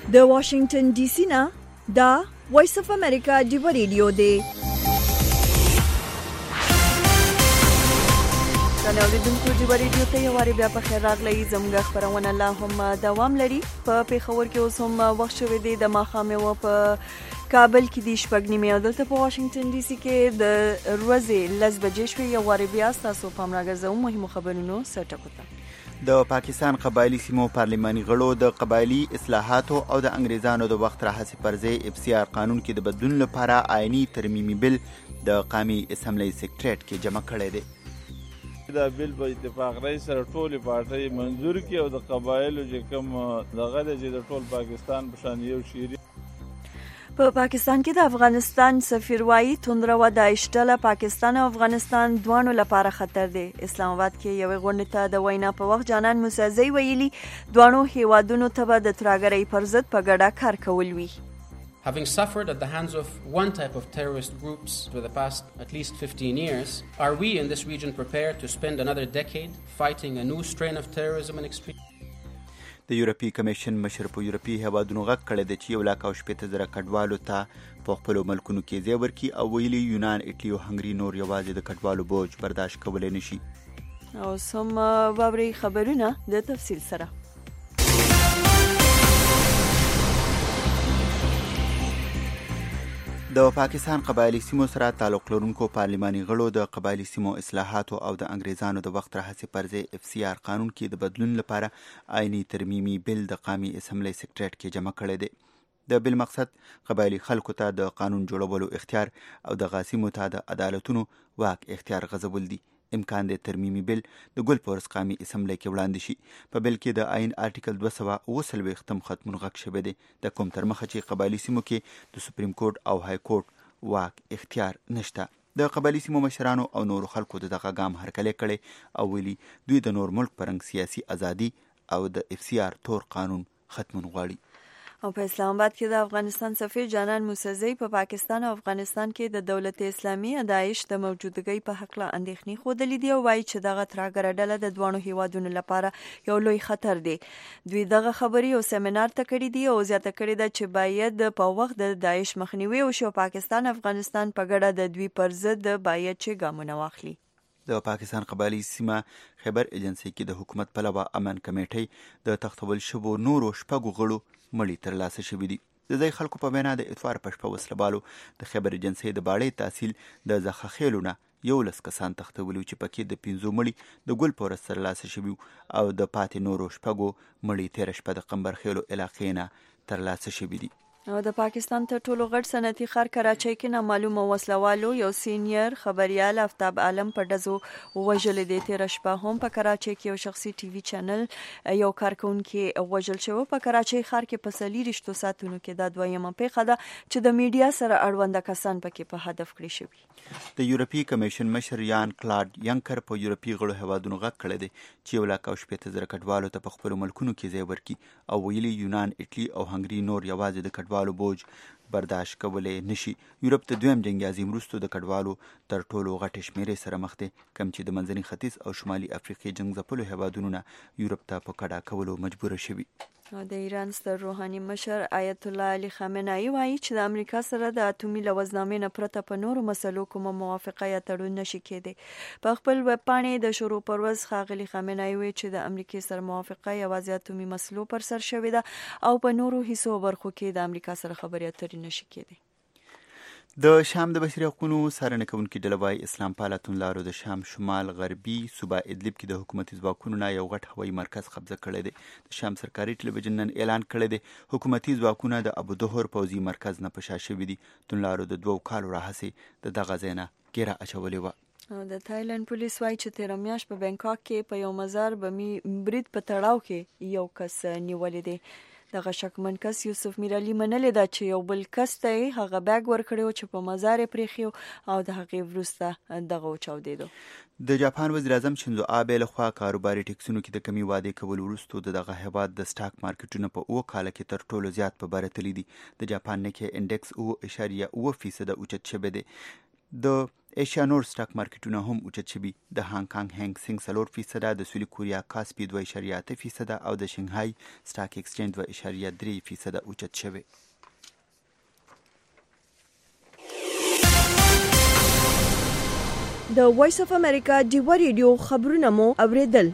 د واشنگټن ډي سي نه دا وایس اف امریکا دی ریډیو دی. نو اوریدونکو دی ریډیو ته یو واری بیا په خیر راغلی. زموږ خبرونه لا هم دوام لري. په پیښور کې اوس هم وخت شوی دی د ماښام و په کابل کې د شپږ نیمې او دلته په واشنگټن ډي سي کې د ورځې 10 بجې شوې. یو واری بیا تاسو پام راګرځوم مهمو خبرونو سرټکو ته. د پاکستان قبایلی سیمو پارلماني غړو د قبایلی اصلاحاتو او د انګریزانو د وخت راهیسې پر ځای FCR قانون کې د بدلون لپاره آئینی ترمیمي بل د قومي اسمبلی سیکریټریټ کې جمع کړی دی. دا بل په اتفاق رئیس سره ټولې پارټۍ منظور کړي او د قبایلو چې کوم دغه دی چې د ټول پاکستان په شان یو شیری. په پاکستان کې د افغانستان سفیر وایي توندرو داعش ډله پاکستان او افغانستان دوانو لپاره خطر دی. اسلام آباد کې یوې غونډې ته د وینا په وخت جانان موسیزی ویلي دوانو هیوادونو ته به د ترهګرۍ پر ضد په ګډه کار کول وي. Having suffered at the hands of one type of terrorist groups for the past at least 15 years, are we in this region prepared to spend another decade fighting a new strain of terrorism and extremism? د یورپی کمیشن مشر په یورپی هیوادونو غږ کړی دی چې 1,80,000 کډوالو ته په خپلو ملکونو کې ځای ورکړي او ویلي یونان، ایټلی او هنګري نور یوازې د کډوالو بوج برداشت کولی نشي. او سم واورئ خبرونه د تفصیل سره. د پاکستان قبایلی سیمو سره تعلق لرونکو پارلماني غړو د قبایلی سیمو اصلاحاتو او د انګریزانو د وخت راهیسې پر ځای FCR قانون کې د بدلون لپاره آئینی ترمیمي بل د قومي اسمبلی سیکریټریټ کې جمع کړی دی. د بل مقصد قبایلی خلکو ته د قانون جوړولو اختیار او د غاسمو ته د عدالتونو واک اختیار غځول دي. امکان د ترمیمي بل د ګل پورس قومي اسمبلی کې وړاندې شي. په بل کې د آئین آرټیکل 240 ختمون غږ شوی دی. د کوم تر مخه چې قبایلی سیمو کې د سپریم کورټ او های کورټ واک اختیار نشته. د قبایلی سیمو مشرانو او نورو خلکو دغه ګام هرکلی کړی او ویلي دوی د نور ملک پرنګ سیاسي ازادي او د FCR تور قانون ختمون غواړي. او په اسلام آباد کې د افغانستان سفیر جانان موسیزی په پاکستان او افغانستان کې د دولت اسلامي داعش د موجودګۍ په حق له اندېښنې ښودلې دي او وایي چې دغه ترهګره ډله د دوانو هیوادونو لپاره یو لوی خطر دی. دوی دغه خبرې یو سیمینار ته کړي دي او زیاته کړې ده چې باید په وخت د داعش مخنیوي وشي او پاکستان افغانستان په ګډه د دوی پر ضد باید چې ګامونه واخلي. د پاکستان قبایلی سیمه خیبر ایجنسی کې د حکومت پلوه امن کمیټۍ د تختول شوو نورو شپږو غړو مړي ترلاسه شوي دي. د ځای خلکو په وینا د اتوار په شپه وسلهبالو د خیبر ایجنسی د باړې تحصیل د زخخیلو نه 11 کسان تختولي چې پکې د 15 مړي د ګل پورس ترلاسه شوي او د پاتې نورو شپږو مړي تېره شپه د قمبرخیلو علاقې نه ترلاسه شوي دي. او د پاکستان تر ټولو غټ صنعتي ښار کراچۍ کې نامعلومه وسلوالو یو سینیر خبريال آفتاب عالم په ډزو وژل دي. تېره شپه هم په کراچۍ کې یو شخصي ټي وي چینل یو کارکونکي وژل شوی. په کراچۍ ښار کې په 40 ساعتونو کې دا دویمه پیښه ده چې د میډیا سره اړوند کسان پکې په هدف کړی شوي. د یورپی کمیشن مشر یان کلاډ ینکر په یورپی غړو هیوادونو غږ کړی دی چې 1,80,000 کډوالو ته په خپلو ملکونو کې ځای ورکړي او ویلي یونان، ایټلی او هنګري نور یوازې د کډوالو بوج برداشت کولی نشي. یورپ د دویم جنګ عظیم وروسته د کډوالو تر ټولو غټې شمیرې سره مخ دی، کم چې د منځني ختیځ او شمالي افریقې جنګ ځپلو هیوادونو نه یورپ ته په کډه کولو مجبوره شوي. د ایران ستر روحاني مشر آیت الله علي خامنه‌ای وایي چې د امریکا سره د اټومي لوزنامې نه پرته په نورو مسلو کومه موافقه یا تړون نشي کېدی. په خپل ویب پاڼې د شروع پر ورځ ښاغلي خامنه‌ای وایي چې د امریکا سره موافقه یوازې اټومي مسلو پر سر شوې ده او په نورو حصو برخو کې د امریکا سره خبرې اترې نشي کېدی. د شام د بشري حقوقو څارنه کوونکې ډله وايي اسلام پاله توندلارو د شام شمال غربي صوبه ادلب کې د حکومتي ځواکونو نه یو غټ هوایي مرکز قبضه کړی دی. د شام سرکاري ټلویزیون نن اعلان کړی دی حکومتي ځواکونه د ابو ظهر پوځي مرکز نه په شا شوي دي. توندلارو د 2 کالو راهیسې د دغه ځای نه ګیره اچولې وه. د تایلند پولیس وایي چې تېره میاشت په بینکاک کې په یو مزار بمي برید په تړاو کې یو کس نیولې دی. دغه شکمن کس یوسف میرعلي منلې ده چې یو بل کس ته هغه بیگ ورکړی چې په مزار یې پرېښی او د هغې وروسته دغه وچاودېدو. د جاپان وزیر اعظم شینزو آبې لخوا کاروباري ټیکسونو کې د کمی وعدې کولو وروسته دغه هیواد د سټاک مارکیټونه په 2 کاله کې تر ټولو زیات په بره تللي دي. د جاپان نیکې انډیکس 0.9% اوچت شوی دی. د ایشیا نور سټاک مارکیټونه هم اوچت شوي. د هانګ کانګ هینګ سینګ 4% د سویلي کوریا کاسپي 2.8% او د شنغهای سټاک ایکسچینج 2.3% اوچت شوي. د وایس اف امریکا ډیوا ریډیو خبرونه مو اوریدل.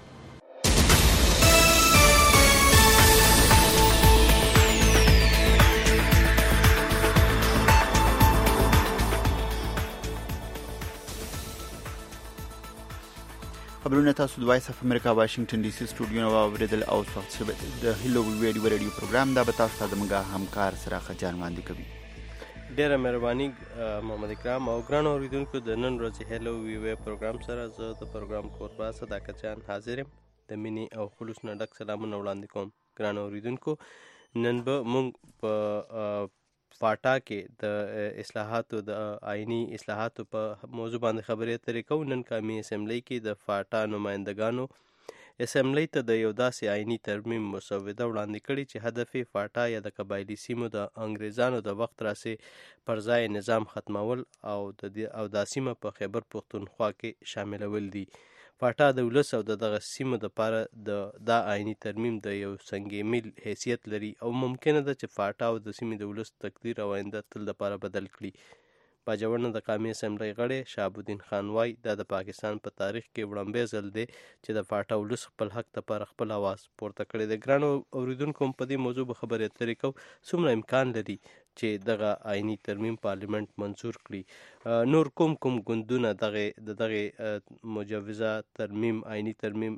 خبرونه تاسو د وایس اف امریکا واشنگټن ډي سي سټوډیو نو اوریدل او وخت شبه د هلو ویډیو ریډیو پروګرام دا به تاسو ته زموږ همکار سره خجان وړاندې کوي. ډیره مهرباني محمد اکرام او ګران اوریدونکو. د نن ورځې هلو ویډیو پروګرام سره زه د پروګرام کوربا صداقت جان حاضر یم. د مینې او خلوص نه ډک سلامونه وړاندې کوم. ګران اوریدونکو، نن به موږ په فاټا کې د اصلاحاتو د آئینی اصلاحاتو په موضوع باندې خبرې اترې کوو. نن قومي اسمبلی کې د فاټا نمایندګانو اسمبلی ته د یو داسې آئینی ترمیم مسوده وړاندې کړي چې هدف یې فاټا یا د قبایلي سیمو د انګریزانو د وخت راسې پر ځای نظام ختمول او دا سیمه په خیبر پښتونخوا کې شاملول دي. فاټا د ولس او دغه سیمو دپاره دا آئینی ترمیم د یو سنگ میل حیثیت لري او ممکنه ده چې فاټا او د سیمې د ولس تقدیر او آینده تل دپاره بدل کړي. باجوړ د قومي اسمبلی غړی شهاب الدین خان وایي دا د پاکستان په تاریخ کې وړاندې ځل دی چې د فاټا ولس خپل حق دپاره خپل اواز پورته کړی دی. ګرانو اوریدونکو، په دې موضوع به خبرې اترې کوو. څومره امکان لري چې دغه آئینی ترمیم پارلیمنت منظور کړي؟ نور کوم ګوندونه دغه مجوزه ترمیم آئینی ترمیم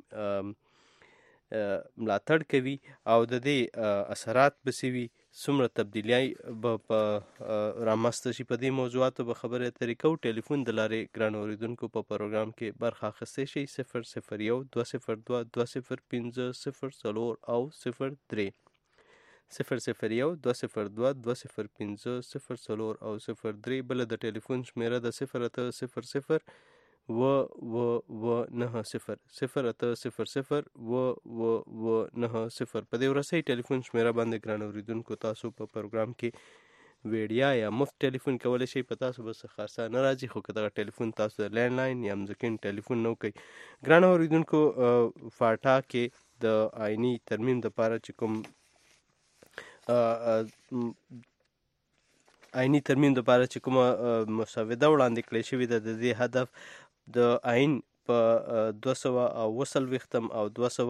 ملاتړ کوي او د دې اثرات به څه وي؟ څومره تبدیلی به رامنځته شي؟ په دې موضوعاتو به خبرې اترې کوو. ټلیفون د لارې ګران اوریدونکو په پروګرام کې برخه اخیستی شئ. 001 202 205 0 او 03 001 202 205 0 او 03. بله د ټلیفون شمیره د 0800 و90 0800 و90. په دې ورسۍ ټلیفون شمیره باندې ګران اوریدونکو تاسو په پروګرام کې ویډیا یا مفت ټلیفون کولی شئ. په تاسو به څه خرڅه نه راځي، خو که دغه ټلیفون تاسو د لینډ لاین یا مځکین ټلیفون نه کوئ. ګران اوریدونکو، فاټا کې د آئینی ترمیم دپاره چې کوم آئینی ترمیم دپاره چې کومه مسوده وړاندې کړې شوې ده، د دې هدف د آئین په 240 او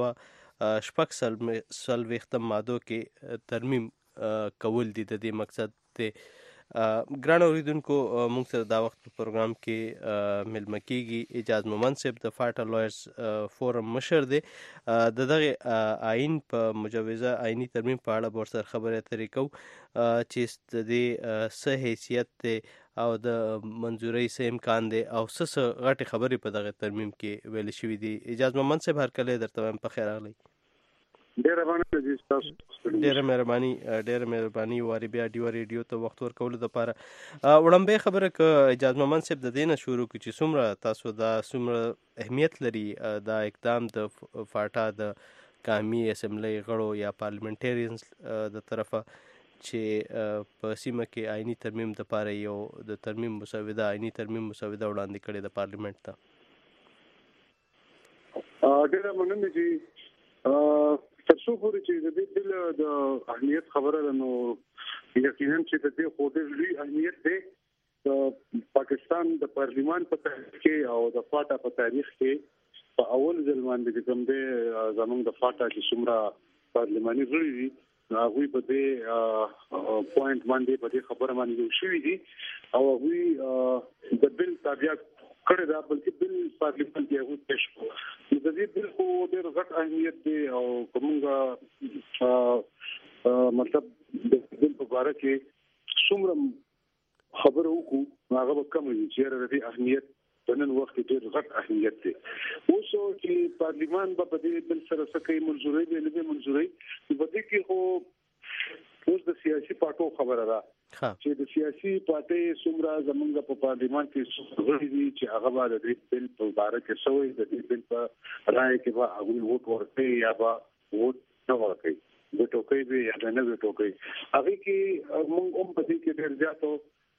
246 مادو کې ترمیم کول دي. د دې مقصد دی. ګران اوریدونکو، موږ سره دا وخت په پروګرام کې ملمه کیږي اعجاز مومند صاحب، د فاټا لویرز فورم مشر دی. د دغه آئین په مجوزه آئینی ترمیم په اړه به ورسره خبرې اترې کوو چې د دې څه حیثیت دی او د منظورۍ څه امکان دی او څه غټې خبرې په دغه ترمیم کې ویل شوي دي. اعجاز مومند صاحب، هرکلی درته وایم په خیر راغلی. ډیره مهرباني واري بیا ډیوا ریډیو ته وخت ورکولو دپاره. وړاندې خبره که اعجاز مومند صاحب د دې نه شروع کړو چې څومره اهمیت لري دا اقدام د فاټا د قومي اسمبلی غړو یا پارلیمنټیرینز د طرفه چې په سیمه کې آئینی ترمیم دپاره یو د ترمیم مسوده آئینی ترمیم مسوده وړاندې کړې د پارلیمنت ته. ډیره مننه چې تر څو پورې چې د دې بل د اهمیت خبره ده، نو یقینا چې د دې خو ډېر لوی اهمیت دی د پاکستان د پارلیمان په تاریخ کې او د فاټا په تاریخ کې. په اول ځل باندې کوم دی زموږ د فاټا چې څومره پارلماني غړي دي هغوی په دې پوینټ باندې په دې خبره باندې یو شوي دي او هغوی د بل تابعیت کړی دا، بلکې بل پارلیمنت کې هغوی پیش کړو. نو د دې بل خو ډېر غټ اهمیت دی او کومه مطلب د بل په باره کې څومره خبره وکړو هغه به کم وي چې د دې اهمیت په نن وخت کې ډېر غټ اهمیت دی. اوس چې پارلیمان به په دې بل سره څه کوي، منظورۍ به نه منظورۍ، په دې کې خو اوس د سیاسي پارټو خبره ده چې د سیاسي پارټۍ څومره زمونږ په پارلیمان کې غړي دي چې هغه به د دې بل په باره کې سوي د دې بل په رائے کې به هغوی ووټ ورکوي یا به ووټ نه ورکوي، وټو کوي به یا نه وټو کوي. هغه کې موږ هم په دې کې ډېر زیاتو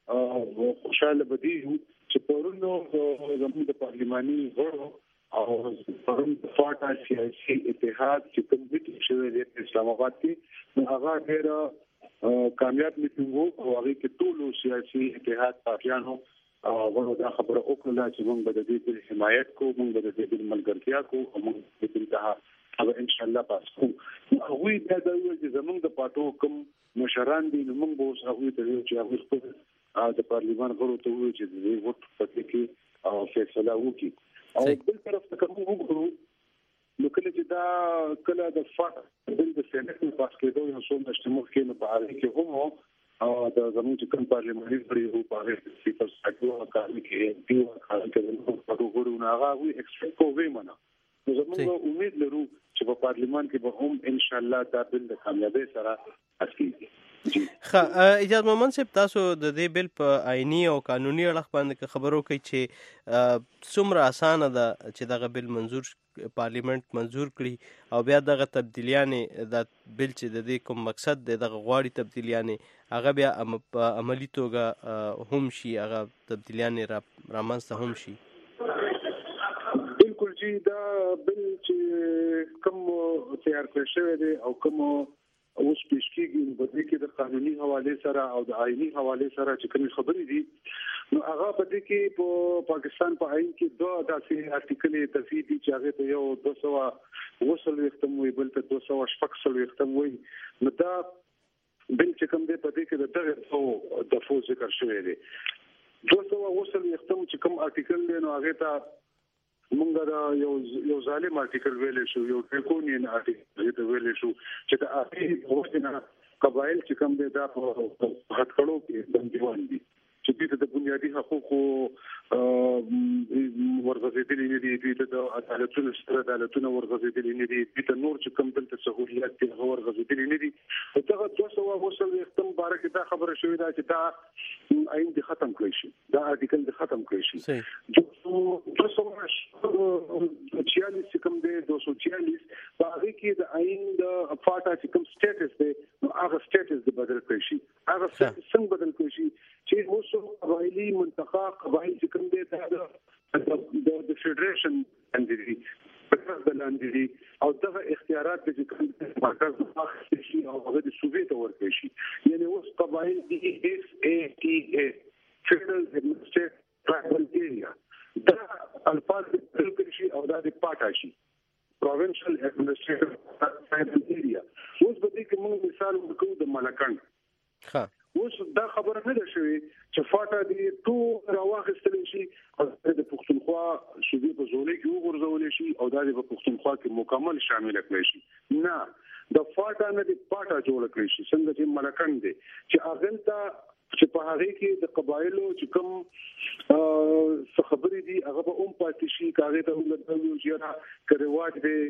خوشاله بدی چې پرونو زموږ د پارلماني غړو او پرون د فاټا سیاسي اتحاد چې کوم میټینګ شوی دی په اسلام آباد کې هغه ډېر کامیاب میټینګ وو او هغه کې ټول سیاسي اتحاد پارټیانو غواړو دا خبره وکړه چې موږ به د دې حمایت کوو، موږ به د دې ملګرتیا کوو او موږ به انتها او ان شاء الله پاس کوو. هغه دا د زموږ د پټو کوم مشران دي نو موږ به اوس هغه ته چې هغه خپل د پارلیمان غړو ته وایي چې د ووټ پټ کې او فیصله وکړي. او بل طرف ته کوم وګورو نو کله چې دا کله د فاټ د سېنات په پاس کېدو یو څو مشتمل کې نه پاره کې هم او د زموږ کوم پارلماني غړي وو په هغه سپیکر ساتلو کاري کې پیو کاري کې په وګورو نه هغه وی ایکسپیکټ کوو منه. زموږ امید لرو چې په پارلمان کې به هم ان شاء الله دا بل د کامیابی سره حاصلېږي. اجازه محمد صاحب تاسو د دې بل په آئینی او قانوني اړخ باندې خبرو کوي چې څومره اسانه ده چې دغه بل منظور پارلیمنت منظور کړي او بیا دغه تبدیلیانې د بل چې د دې کوم مقصد دی دغه غواړي تبدیلیانې هغه بیا په عملی توګه هم شي، هغه تبدیلیانې رامنځته هم شي. بالکل جی دا بل چې کوم تیار کړی شوی دی او کوم اوس پیش کېږي په دې کې د قانوني حواله سره او د آئینی حواله سره چې کوم خبرې دي نو هغه په دې کې په پاکستان په آئین کې دوه داسې ارټیکل تفصیلي چې هغه ته یو 200 ختم وي بل ته 200 ختم وي نو دا بل چې کوم دی په دې کې د دغه د فوز ذکر شوی دی 200 ختم چې کوم ارټیکل دی نو هغه ته مونږ دا یو ظالم ارټیکل ویل شو، یو ډریکونین ارټیکل ویل شو چې دا اخیری وختونه قبایل چې کوم دي دا په هټکړو کې بنديوان دي چې د بنیادي حقوقو ورغځېدلي نه دي، د عدالتونو سره عدالتونه ورغځېدلي نه دي، د نور چې کوم دلته سہولیات دي هغه ورغځېدلي نه دي. دغه 200 ختم باره کې دا خبره شوې ده چې دا آئین دې ختم کړی شي، دا ارټیکل دې ختم کړی شي. 246 چې کوم دی 246 په هغه کې د آئین د فاټا چې کوم سټیټس دی نو هغه سټیټس دې بدل کړی شي. هغه څنګه بدل کړی شي چې اوس قبایلی منطقه قبایل چې کوم دی د فدریشن باندې د لاندې او دغه اختیارات چې کوم مرکز مخکې شي او هغه د صوبې ته ورکړي شي. یعنی اوس قبایل دي SATA فدرال ایڈمنسټریټیو ټرایبل ایریا دا الفاظ بدل کړي شي او دا د پاټا شي پروینشل ایڈمنسټریټیو ټرایبل ایریا. اوس به دې کې موږ مثال ورکوو د ملکان. اوس دا خبره نه ده شوې چې فاټا دې ټول راواخیستل شي او د پښتونخوا صوبې په زولې کې وګرځول شي او دا د پښتونخوا کې مکمل شامل کړي شي. نه، د فاټا نه د پاټا جوړ کړي شي څنګه چې ملکان دي چې اغلتا چې په هغه کې د قبایلو چې کوم څه خبرې دي هغه به پاتې شي، کاغه ته ولګول جوړه کړواټ دې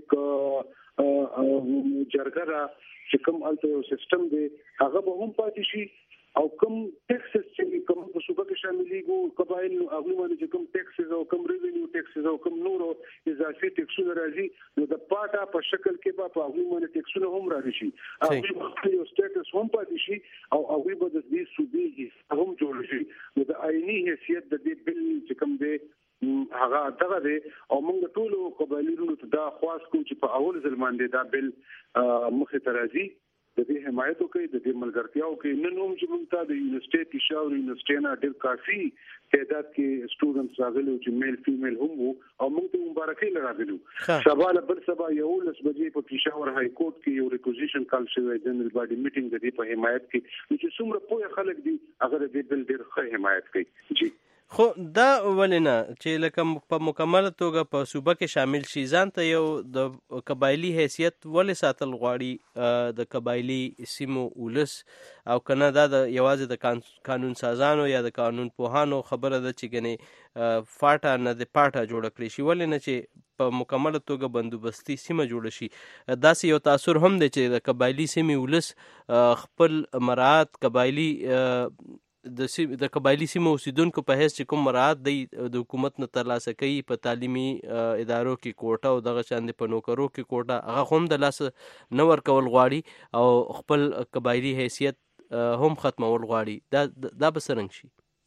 ک جرګرا چې کوم الته یو سیستم دی هغه به هم پاتې شي او کوم ټیکسز چې کوم په صوبه کې شاملېږي قبایل نو هغه باندې چې کوم ټیکسز او کوم ریوینیو ټیکسز او کوم نورو اضافي ټیکسونه راځي نو د پاټا په شکل کې به په هغه باندې ټیکسونه هم راځي شي او یو سټیټس هم پاتې شي او هغه به د دې صوبې هم جوړ شي. نو د آئینی حیثیت د دې بل چې کوم دی هغه دغه دی او موږ ټول قبایلونو ته دا خواست کوو چې په اول ځل باندې دا بل مخې ته راځي د دې حمایت کوي د دې ملګرتیاو کې نن هم چې موږ ته د یونیورسيټي پېښور یونیورسيټي نه ډېر کافي تعداد کې سټوډنټس راغلي چې میل فیمیل هم وو او موږ ته مبارکي لراغلو. سبا بل سبا یو لس بجې په پېښور های کورټ کې یو ریکوزیشن کال شوی جنرال باډي میټینګ د دې په حمایت کې چې څومره پوهه خلک دي هغه دې بل ډېر ښه حمایت کوي. جی خو دا ولنه چې لکه په مکمله توګه په صوبه کې شامل شي ځان ته یو د قبایلی حیثیت ولې ساتل غواړي د قبایلی سیمو ولس او کنه دا د یوازې د قانون سازانو یا د قانون پوهانو خبره ده چې ګنې فاټا نه د پاټا جوړ کړی شي ولې نه چې په مکمله توګه بندوبستي سیمه جوړ شي. داسې یو تاثر هم دی چې د قبایلی سیمې ولس خپل مراعات قبایلی د قبایلی سیمو اوسیدونکو په حیث چې کوم مراعات دی د حکومت نه ترلاسه کوي په تعلیمي ادارو کې کوټه او دغه شان په نوکرو کې کوټه هغه هم د لاس نه ورکول غواړي او خپل قبایلی حیثیت هم ختمول غواړي. دا به څرنګه شي؟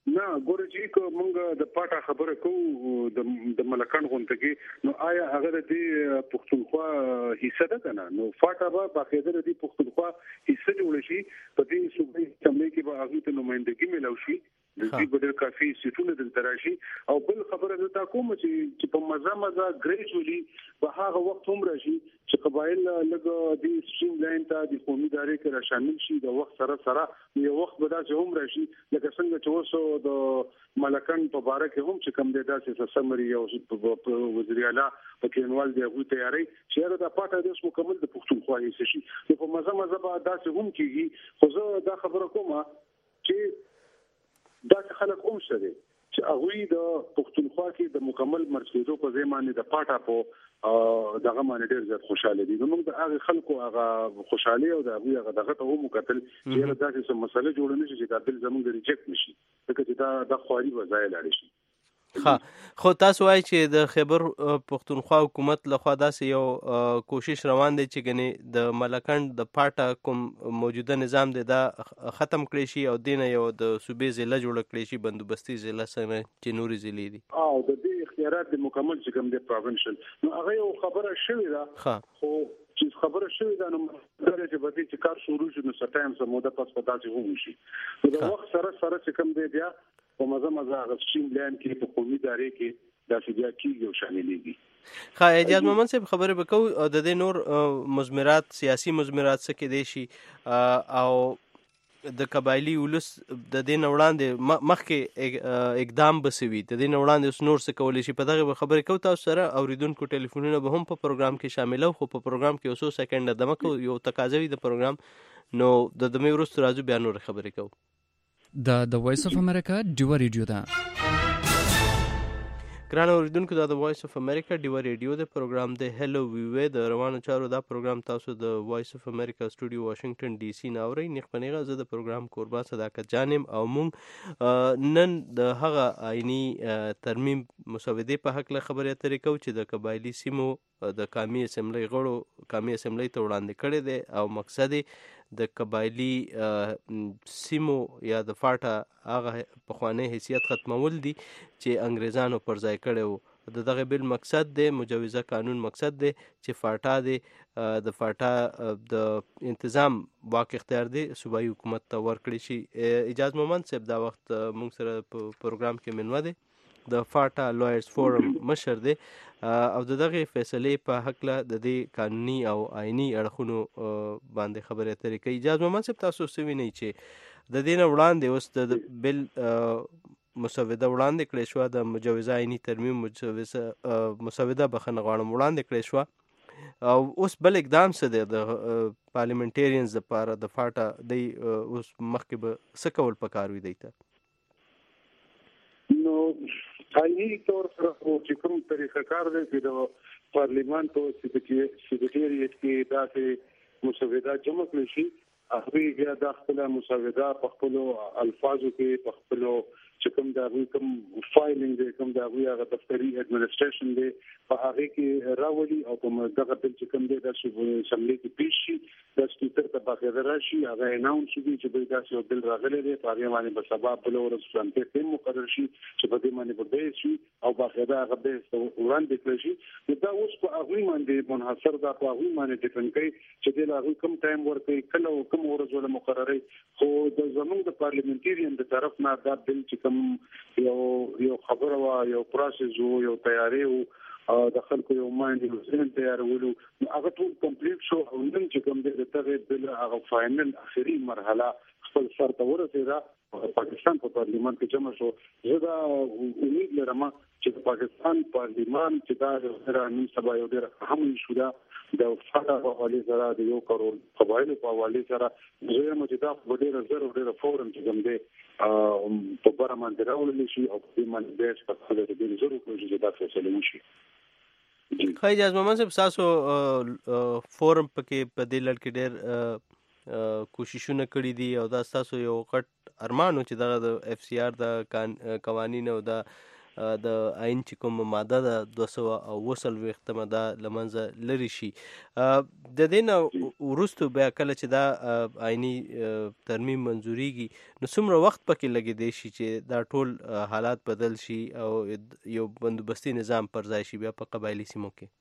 نه ګوره چې موږ د پاټه خبره کوو د ملکان غونډه کې نو آیا هغه د پښتونخوا حصہ ده کنه نو فاټه به باقاعده د پښتونخوا حصہ جوړ شي په دې صوبې سمې کې به هغه ته نمائندګي ملو شي د دې بدل کافي سیټونه د تراشي او بل خبره ده تا کوم چې په مزه ګریجولي په هغه وخت هم راشي چې قبایل لګ د سټریم لاین ته د قومي ادارې کې را شامل شي د وخت سره یو وخت به دا چې هم راشي لکه څنګه چې وسو د ملکان په باره کې هم چې کم دی داسې سمري او وزیر اعلی په کینوال دی هغه تیاری چې دا پاټه د مکمل د پښتونخوا حصہ شي په مزه به داسې هم کیږي خو زه دا خبره کوم چې دا خلک هم شه دي چې هغه د پښتونخوا کې د مکمل مرکزیدو په ځای باندې د پاټا په دغه باندې ډېر زیات خوشاله دي نو موږ د هغه خلکو هغه خوشاله او د هغه دغه ته هم قتل چې دا څه مسله جوړ نه شي چې دا بل زموږ ریجکټ نشي ځکه چې دا د خواري وځای لاړ شي خو تاسو وایي چې د خیبر پښتونخوا حکومت لخوا داسې یو کوشش روان دی چې ګنې د ملکند د پاټا کوم موجوده نظام دی دا ختم کړي شي او دینه یو د صوبې ضلع جوړ کړي شي بندوبستي ضلع سره چې نوري ضلع دي او د دې اختیارات د مکمل چې کوم د پروینشل نو هغه یو خبره شوې ده خو چې خبره شوې ده نو درې چې بدی چې کار شروع شي نو سټایم سم موده پس پتا چې هم شي د وخت سره چې کوم دی بیا په مزه غشیم لاین کې په قومي ادارې کې د فدیا کېږي او شاملېږي خا اجازه مومن صاحب خبره وکاو د دې نور مزمرات سیاسي مزمرات څه کې دي شي او د قبایلی ولس د دې وړاندې مخکې اقدام بسوي د دې وړاندې نور څه کولای شي په دغه خبره کو تاسو سره اوریدونکو ټلیفونونه به هم په پروګرام کې شامل خو په پروګرام کې اوسو سکند دمکو یو تقاضوي د پروګرام نو د دمه ورستو راځو بیا نور خبرې کو د وایس اف امریکا ډیو ریډیو ده ګران اوریدونکو دا د وایس اف امریکا ډیو ریډیو د پروګرام د هلو وی د روانو چارو دا پروګرام تاسو د وایس اف امریکا سټوډیو واشنگټن ډي سي ناوري نخبنیغه زه د پروګرام قربا صداقت جانم او مونږ نن د هغه آئینی ترمیم مسودې په حق له خبرې اترې کو چې د قبایلی سیمو د قومي اسمبلی غړو قومي اسمبلی ته وړاندې کړي دي او مقصد د قبایلی سیمو یا د فاټا هغه پخوانی حیثیت ختمول دي چې انګریزانو پر ځای کړي د دغه بل مقصد دی مجوزه قانون مقصد دی چې فاټا دی د فاټا د انتظام واقع اختیار دی صوبایي حکومت ته ورکړي شي اجازه مومن صاحب دا وخت موږ سره په پروګرام کې منو دی د فاټا لویرز فورم مشر دی او دغه فیصله په حق له د دې قانوني او آئینی اړخونو باندې خبرې اترې کوي اجازه مومن صاحب تاسو سوي نه چې د دین وړاندې اوس د بل مسوده وړاندې کړې شو د مجوزه آئینی ترمیم مسوده بخنه غواړم وړاندې کړې شو او اوس بل اقدام څه دی د پارلیمنټریانز لپاره د فاټا دی اوس مخکې به څه کول پکار وي دی ته نو آئینی طور سره چې کوم طریقه کار دی چې د پارلیمان په سیکریټریټ کې داسې مسوده جمع کړي شي هغه بیا د خپل مسوده په خپل الفاظو کې په خپل چې کوم د کوم فایلینګ دی کوم د هغه دفتري اډمنسټریشن دی په هغه کې راولي او په دغه بل چې کوم دی د اسمبلی کې پیش شي د سپیکر ته باقاعده راشي هغه اناونس شي چې به داسې یو بل راغلی دی په هغه باندې به سبب بل ورځ څنګه ټیم مقرر شي چې په دې باندې به شي او باقاعده هغه به وړاندې کړی شي دا اوس په هغه باندې منحصر ده په هغه باندې ډیپند کوي چې د هغه کوم ټایم ورکړي کله کوم ورځ ولا مقرري خو د زموږ د پارلیمنټریان د طرف نه دا بل چې یو خبره وا یو پروسس یو تیاری او د خلکو یو مایند یو ځین تیارولو هغه ټول کمپلیټ شو او نن چې کوم د دغه بل هغه فائنل اخري مرحله خپل سر ته ورسېده پاکستان په پارلیمان کې جمع شو زه دا امید لرم چې پاکستان پارلیمان چې دا رانن سبا یو ډېر اهم شو دا د فاټا په حواله سره د 1 کروڑ قبایل په حواله سره زه مجدا ډېر زر ډېر فورم چې کوم دی په برمان دراول شي او په من د خپل د زرو کوجه د فیصله وشي خای اجازه مومن صاحب تاسو فورم پکې په دې لړ کې ډېر کوششونه کړې دي او دا تاسو یو غټ ارمانو چې د اف سی آر د قوانین او د د آئین چې کوم ماده ده 240 دا له منځه لرې شي. د دې نه وروسته بیا کله چې دا آئیني ترمیم منظوریږي نو څومره وخت پکې لګېدی شي چې دا ټول حالات بدل شي او یو بندوبستي نظام پر ځای شي بیا په قبایلي سیمو کې؟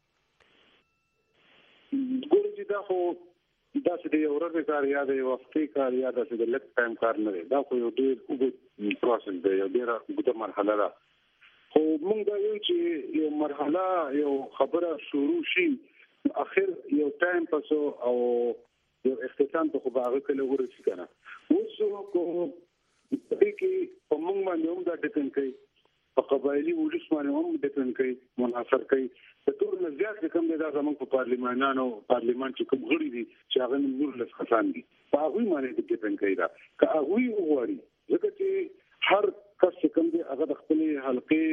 ګورې چې دا خو داسې د یو ورځې کار یا د یو هفتې کار یا داسې د لږ ټایم کار نه دی. دا خو یو ډېر اوږد پروسس دی، یو ډېره اوږده مرحله ده. خو موږ دا یو چې یو مرحله یو خبره شروع شي اخر یو ټایم پسو او یو اختتام ته خو به هغه کله ورسي که نه. اوس خو دې کې په موږ باندې هم دا ډیپینډ کوي، په قبایلي ولس باندې هم ډیپینډ کوي، منحصر کوي. د ټول نه زیات چې کوم دی دا زموږ په پارلمان چې کوم غړي دي چې هغه 19 کسان دي، په هغوی باندې ډیپینډ کوي. دا که هغوی وغواړي، ځکه چې هر کس چې کوم دی هغه د خپلې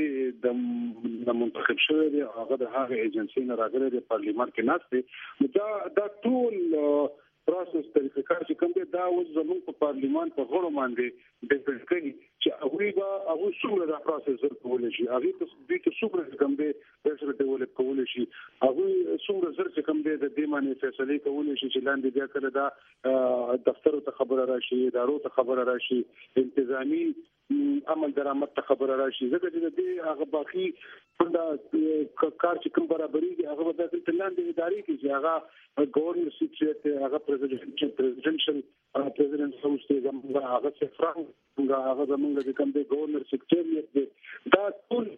حلقې د منتخب شوی دی، هغه د هغه ایجنسۍ نه راغلی دی، پارلمان کې ناست دی. نو دا ټول پروسس طریقه کار چې کوم دی دا اوس زموږ په پارلمان په غړو باندې ډیپینډ کوي چې هغوی څومره دا پروسس زر کولی شي، هغوی ته څومره چې کوم دی پریشر ډیولپ کولی شي، هغوی څومره زر چې کوم دی د دې باندې فیصلې کولی شي چې لاندې بیا کله دا دفترو ته خبره راشي، ادارو ته خبره راشي، انتظامی عمل درآمد ته خبره راشي. ځکه چې د دې هغه باقي دا کار چې کوم برابرېږي هغه به دلته لاندې ادارې کې چې هغه گورنر سیټ دی، هغه پریزیډنشل پریزیډنټ هاوس دی، زموږ هغه سفران هغه زموږ د کوم دی گورنر سیکریټریټ دی، دا ټول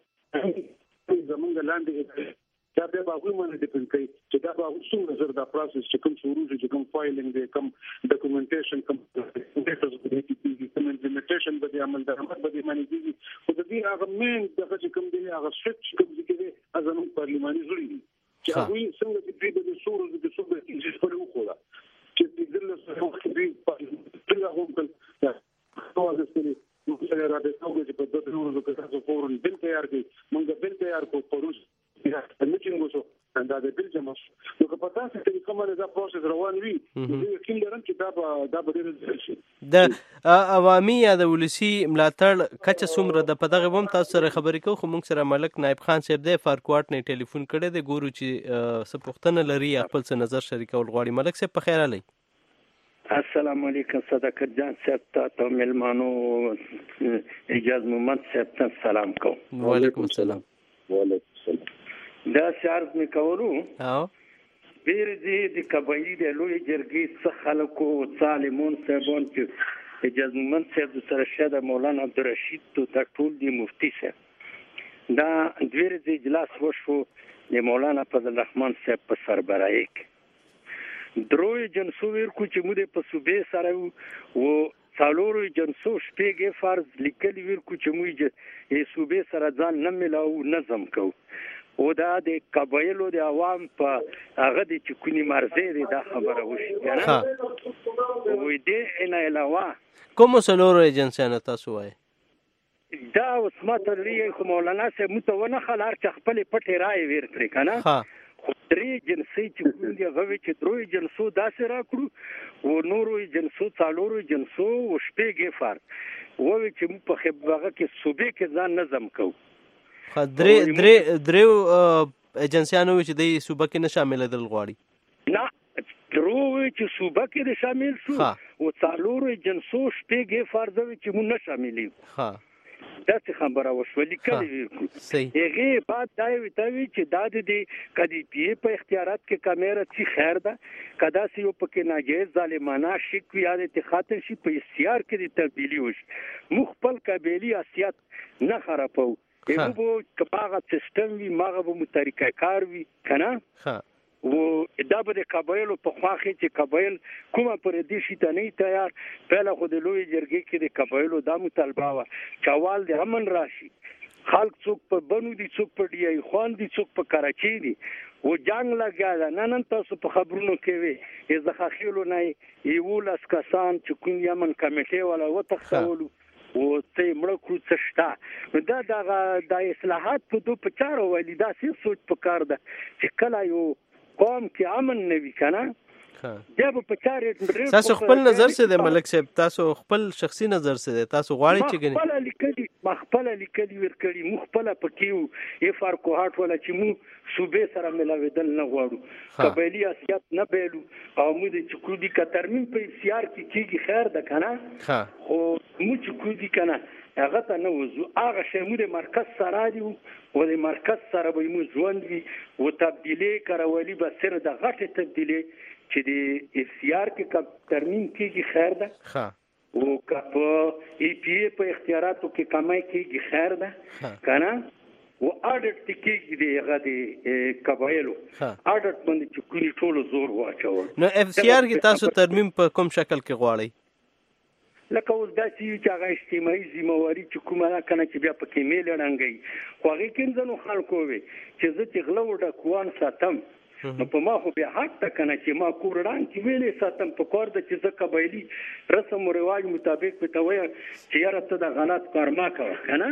زموږ لاندې ادارې دا بیا به هغوی باندې ډیپینډ کوي چې دا به هغوی څومره زر دا پروسس چې کوم شروع شي، چې کوم فایلینګ دی، کوم ډاکومنټیشن، کوم امپلیمنټیشن به د عمل درآمد به د باندې کېږي. خو د دې هغه مین دغه چې کوم دی هغه سټ چې کوم ځای کې دی هغه زموږ پارلماني غړي دي چې هغوی څنګه چې دوی به د څو ورځو د څو ورځې خپلې وښوده چې 15 وخت دوی پارلمان هغه وکړل موږ رابطه وکړو چې په 2 ورځو کې تاسو فورن بل تیار کړئ. موږ بل تیار کړو پروس میټینګ وشو دا د بل جمع شو. نو که په تاسو طریقه باندې دا پروسس روان وي نو یقین لرم چې دا به ډېر شي. د عوامي یا د ولسي ملاتړ کچه څومره ده؟ په دغه هم تاسو سره خبرې کوو، خو موږ سره ملک نایب خان صاحب دی فارکواټ نه ټلیفون کړی دی، ګورو چې څه پوښتنه لري یا خپل څه نظر شریکول غواړي. ملک صاحب په خیر راغلی. السلام علیکم صداقت جان صاحب ته ملمانو اجاز محمد صاحب ته سلام کوم. وعلیکم السلام. وعلیکم السلام. دا شعر می کولو بیر دې د قبایلی د لوی جرګې څخه خلکو ظالمون صاحبون چې اجاز محمد صاحب سره شاده مولانا عبدالرشید ته ټول دی مفتی صاحب دا دویر دې اجلاس وشو د مولانا فضل الرحمن صاحب په سربراهی کې دروي جنسو ورکو چې موږ په صوبې سره و څالورو جنسو شپږه فرض لیکلي ورکو چې موږ صوبې سره ځان نه ملاو نظم کو او دا د قبایلو د عوام په هغه د چکونی مرزه دی دا خبره وشي کنه. وې دې نه علاوه کوم څلورو ایجنسیانو تاسو وای دا عثمت لري خو مولانا صاحب متونه خلار چې خپل پټه رائے ورکړي کنه. خو درې جنسي چې کوم دی هغه چې دروي جنسو داسې راکړو او نورو جنسو څالورو جنسو او شپږه فرض وې چې موږ په خبره کې صوبې کې ځان نظم کوو. درې ایجنسیانو چې د صوبه کې نه شامل دي غواړي نه دروي چې صوبه کې شامل شو او څالورو جنسو شپږه فرض چې موږ نه شامل یو. دا څه خبره وشو لیکلي هغه بعد دا وی چې دا د کدی پی په اختیارات کې کیمرا چې خیر ده کدا سی یو پکې ناجیز ظالمانه شک یا د خاطر شي په سیار کې د تبدیلی وشي مخبل قبیلی اسیات نه خرابو یو بو کپاغه سیستم وی ماغه بو طریقه کار وی کنه و دا به قبایل په خواخه چې قبایل کومه پر دې شي ته نه تیار پهله خو د لوی جرګې کې د قبایلو د مطالبه وا چوال د امن راشي خلک څوک په بنو دي څوک په دی خوان دي څوک په کراچي دي و جنگ لګا نن تاسو په خبرونو کې وي زخه خېلو نه یو لاس کسان چې کوم یمن کمیټه ولا وتخولو او ته مړ کړو څه شتا دا اصلاحات په دوه په چارو ولې دا څه سوچ پکار ده چې کله یو قوم کې امن نه وي کنه دا په چارې تاسو خپل نظر څه دی ملک صاحب تاسو خپل شخصي نظر څه دی تاسو غواړئ چې خپل لیکلي مخبل لیکلي ورکړي مو خپل پکې یو فار کوهات ولا چې مو صوبې سره ملاویدل نه غواړو قبایلی اسیات نه بیلو او مو د چکودي کترمن په سیار کې کیږي خیر ده کنه خو مو چکودي کنه هغه ته نه وځو هغه شی مو د مرکز سره دی او د مرکز سره به مو ژوند وي او تبدیلی کارولي به سره د غټه تبدیلی چې د سیار کې ترمیم کیږي خیر ده او کپ ای پی ای په اختیاراتو کې کمای کېږي خیر ده کنه او اډټ کېږي د هغه د قبایلو اډټ باندې چې کولی ټول زور واچول نو اف سی آر کې تاسو ترمیم په کوم شکل کې غواړئ لکه اوس داسې چې هغه اجتماعي ذمہواری چې کومه کنه چې بیا پکې میل رنګي خو هغه کې ځنو خلکو وي چې زه چې غلو ډکوان ساتم نو په ما خو بیا حق ته کنه چې ما کورډان کې ویلې ساتم په کور د چې زه قبایلی رسم او رواج مطابق پته وای چې یاره ته د غلط کار ما کوه کنه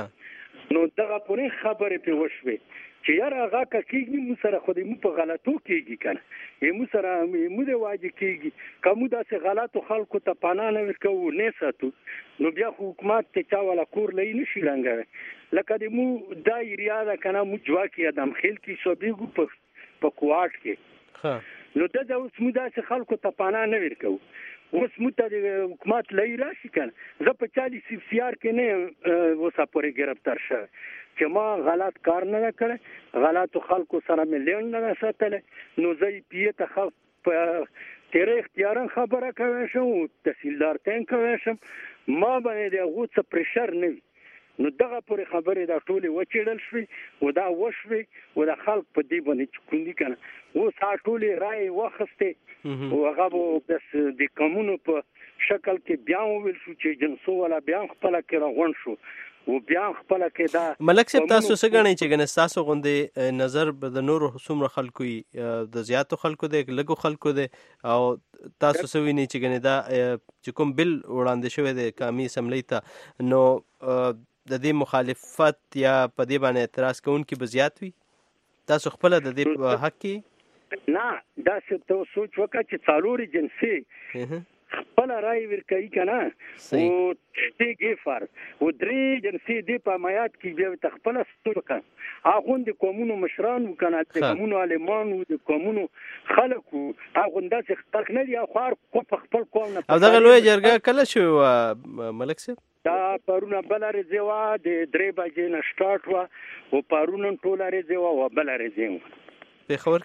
نو دغه پرې خبره په وشوي چې یاره هغه کېږي مو سره خو دې مو په غلطو کېږي کنه مو سره مو د واجب کېږي کوم داسې غلطو خلکو ته پناه نه ورکو نه ساتو نو بیا حکومت ته چا ولا کور لې نشي رنګوي لکه دې مو دایریا دا کنه مو جواکي ادم خیل کې صوبېګو په کوارت کې نو دا اوس مو داسې خلکو ته پناه نه ورکو اوس مو ته د حکومت لای راشي کنه زه په 40 سی آر کې نه اوسه پورې گرفتار شوم چې ما غلط کار نه کړ غلط خلکو سره مليون نه ساتل نو زه پی ته خلک په تیر اختیارن خبره کوي شو تحصیلدار تن کوي شم ما باندې د غوڅ پرشر نه نو دغه پورې خبره دا ټوله وچېړل شوې او دا وشوي او د خلک په دې باندې چکوندي کنه و سا ټوله رائے واخسته او هغه بس د قانونو په شکل کې بیا ویل شو چې جنسو ولا بیا خپل کې راغون شو او بیا خپل کې دا ملک صاحب تاسو څه غنئ چې ګنه تاسو غوندې نظر د نور څومره خلکو د زیاتو خلکو د لګو خلکو د او تاسو سویني چې ګنه دا چې کوم بل وړاندې شوی د قومي اسمبلی ته نو د دې مخالفت یا په دې باندې اعتراض کوونکي به زیات وي تاسو خپل د دې په حق کې نه دا څه ته سوچ وکړه چې څالوري جنسي خپل رائے ورکړي کنه او تیګي فار او درې جنسي د پامایات کې بیا خپل سوچ وکړه هغه د قومونو مشران وکنه د قومونو علمان او د قومونو خلکو هغه د خلک نه دی خو خپل قوم نه او دغه لوی جرګه کله شو ملک صاحب دا پرونه بل رځي وا د 3 بجې نه سٹارټ وا او پرونه ټوله رځي وا بل رځي په خبر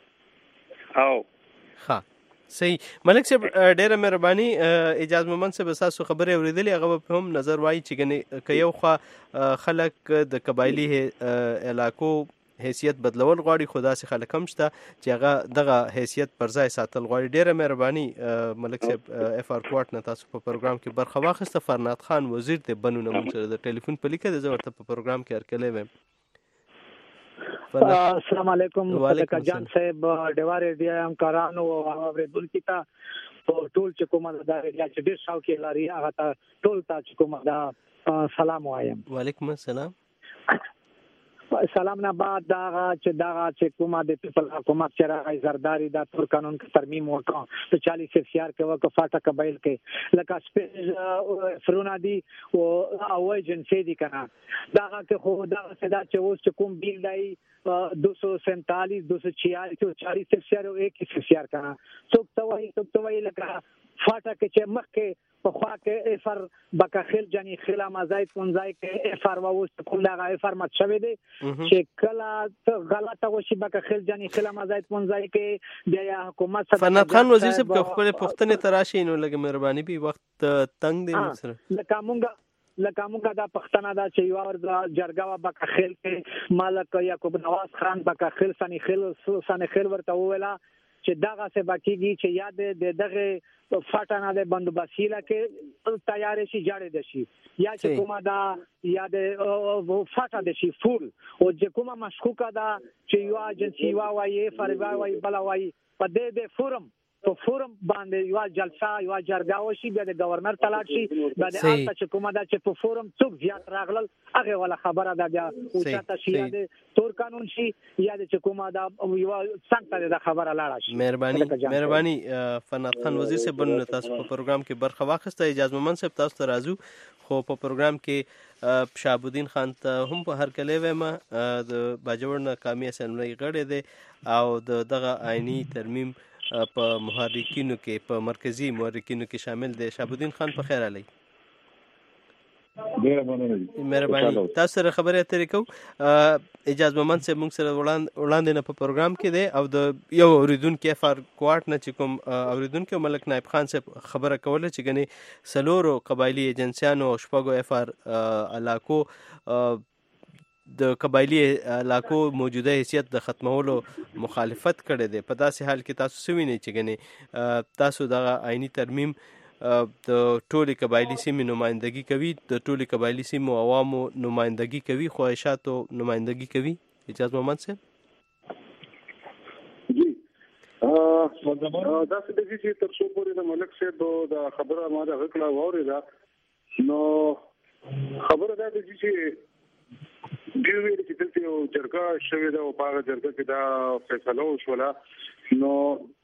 کې او ها صحیح ملک صاحب ډیره مهرباني اجازه مومن صاحب تاسو خبرې اوریدلې هغه په هم نظر وایي چې ګنې کيو خو خلک د قبایلی علاقو حیثیت بدلول غواړي خدا سي خلک هم شته چې هغه دغه حیثیت پر ځای ساتل غواړي ډیره مهرباني ملک صاحب اف ار کوارت نه تاسو په پروګرام کې برخه واخیسته فرناد خان وزیر ته بنونه مون سره د ټلیفون په لیکه د زورته په پروګرام کې ارکلې ویم السلام علیکم فتح جان صاحب ډیواره دی همکارانو او اوریدونکو ته ټول چې کومه دا چې ډیر شاو کې لري هغه ته ټول ته چې کومه دا سلام وایم وعلیکم السلام سلام نه بعد دا چې کومه د پیپل حکومت چې راغی زرداری دا تور قانون کې ترمیم وکړ په 40 اف سی آر کې وکړه فاټا قبایل کې لکه سپیس فرونه دي او ایجنسی دي کنه دا کې خو دا چې اوس چې کوم بیل دی 247 246 40 اف سی آر او 1 اف سی آر کنه څوک توای لکه فاټا کې چې مخکې په خوا کې افر بکخل جنې خلا مزاید منځای کې افر ووست کوم دا افر مت شوی دی چې کله غلطه وشي بکخل جنې خلا مزاید منځای کې د حکومت سره فرناد خان وزیر صاحب خپل پښتنې تراشي نو لګ مهرباني به وخت تنگ دی سره لکه مونږه دا پښتنه دا چې یو ور جرګه و بکخل کې مالک یعقوب نواز خان بکخل سنی خل ورته ویلا چې دغه څه باقیږي چې یاد د دغه فاټانه د بندوبستي لکه تیار شي جاړي د شي یا چې کومه دا یا د فاټا د شي فول او چې کومه مشکوکه دا چې یو اجنسی وايي فروا وايي بلا وايي په دې د فورم په فورم باندې یو جلسه یو جرګه وشي بیا د گورنر تلاټ شي بیا د الته چې کومه دا چې په فورم څوک زیات راغلل هغه ولا خبره ده بیا او چې شي د تور قانون شي یا د کومه دا یو څنګه د خبره لاړه شي. مهرباني فنات خان وزیر صاحب بن تاسو په پروګرام کې برخه واخیسته. اجازه مند صاحب تاسو ته راځو خو په پروګرام کې شهاب الدین خان ته هم په هر کله وایم د باجوړ ناکامي اسمبلی غړی دی او دغه آئینی ترمیم په محرکینو کې په مرکزی محرکینو کې شامل دی. شهاب الدین خان په خیر علي. مهرباني تاسو سره خبرې اترې کوو. اجازه مند صاحب موږ سره وړاندې نه په پروګرام کې دی او د یو اوریدونکو فار کوارټ نه چې کوم اوریدونکو ملک نائب خان صاحب خبره کوله چې غني سلورو قبایلی ایجنسیانو او شپږو اف ار علاقو د قبایلی علاقو موجوده حیثیت د ختمولو مخالفت کړی دی. په داسې حال کې تاسو سوینئ چې غني تاسو د آئینی ترمیم د ټولي قبایلی سیمې نمائندګي کوي, د ټولي قبایلی سیمو عوامو نمائندګي کوي, خواهشاتو نمائندګي کوي. اجازه محمد صاحب جی دا څه دي چې تر څو پورې د ملک صاحب د خبره ما د غکړه ووري نو خبره دا دي چې دیو ویل چې دلته یو جرګه شوې ده او په هغه جرګه کې دا فیصله وشوله. نو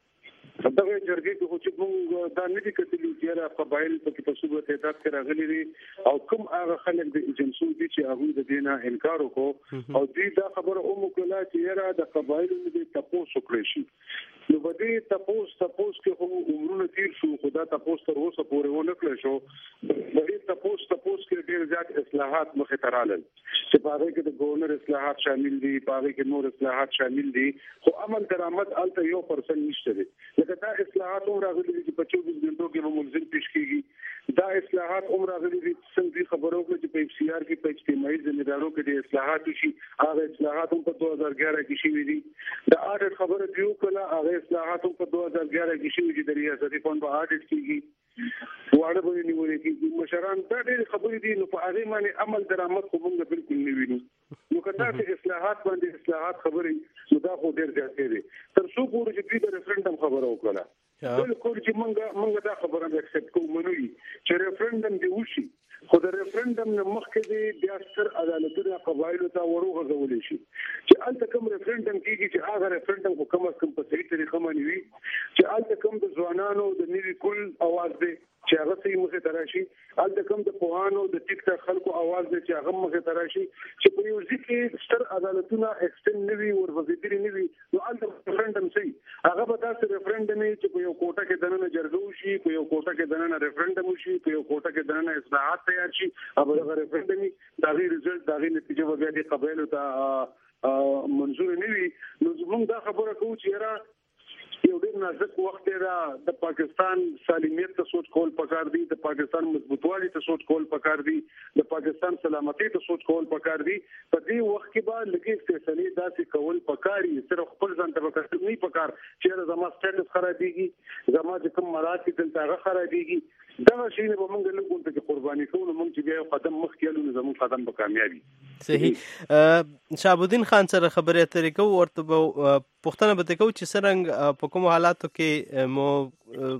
دغه جرګې کې چې موږ دا نه دي کتلي چې را قبایل په تاسو تعداد کې راغلي دي او کوم هغه خلک د ایجنسو دي چې هغه د دینه انکار وکړو او دوی دا خبره وکړه چې را د قبایل د تاسو کړی شي. نو بده تاسو کې هم عمرونه تیر شو خدا تاسو تر اوسه پورې ونه کړی شو. بده تاسو کې ډیر زیات اصلاحات مخه ترالل چې په هغه کې د گورنر اصلاحات شامل دي, په هغه کې نور اصلاحات شامل دي, خو عمل درآمد الته 1% نشته دي. لکه دا اصلاحات هم راغلي دي چې په 24 غنټو کې به ملزم پیش کیږي. دا اصلاحات هم راغلي دي څنګه خبرو کې چې په اف سی آر کې په اجتماعي ځمېدارو کې د اصلاحات شي, هغه اصلاحات هم په 2011 کې شوي دي. دا اډټ خبره دیو کله هغه اصلاحات هم په 2011 کې شوي دي, د ریاستي فند په اډټ کېږي واړه به نیول کېږي. مشران دا ډېر خبرې دي نو په هغه باندې عمل درآمد خو موږ بالکل نه وینو. نو کله چې اصلاحات باندې اصلاحات خبرې نو دا خو ډېر ځاتې دي. تر څو پورې چې د ریفرندم خبره وکړه بالکل چې موږ دا خبره اکسپټ کوو منوي چې ریفرندم دی وشي, خو د ریفرندم نه مخکې دی بیا ستر عدالتونه قبایلو ته وروغځولی شي چې هلته کوم ریفرندم کېږي چې هغه ریفرندم خو کم از کم په صحیح طریقه باندې وي, چې هلته کوم د ځوانانو د نوي کل اواز دی چې هغه صحیح مخې ته راشي, هلته کوم د پوهانو د ټیک ټاک خلکو اواز دی چې هغه مخې ته راشي, چې په یو ځای کې ستر عدالتونه ایکسټند نه وي ورغځېدلي نه وي نو هلته ریفرندم صحیح هغه به داسې ریفرندم وي چې په یو کوټه کې دننه جرګه وشي, په یو کوټه کې دننه ریفرندم وشي, په یو کوټه کې دننه اصلاحات تیار شي او هغه ریفرندم د هغې رزلټ د هغې نتیجه به بیا د قبایلو ته منظور نه وي. نو موږ دا خبره کوو چې یاره یو ډېر نازک وخت دی, د پاکستان سالمیت ته سوچ کول پکار دی, د پاکستان مضبوطوالي ته سوچ کول پکار دی, د پاکستان سلامتي ته سوچ کول پکار دی. په دې وخت کې به لږې فیصلې داسې کول پکار دي, صرف خپل ځان ته وکړل نه پکار چې زما سټیټس خرابېږي, زما چې کوم مراتب دلته هغه خرابېږي. دا شی نه به موږ له کوم ته قرباني کوو نو موږ چې بیا قدم مخکې لونه زموږ قدم به کامیابي. صحیح. شهاب الدین خان سره خبرې اترې کوو, ورته به پوښتنه به کوو چې څرنګه په کوم حالاتو کې مو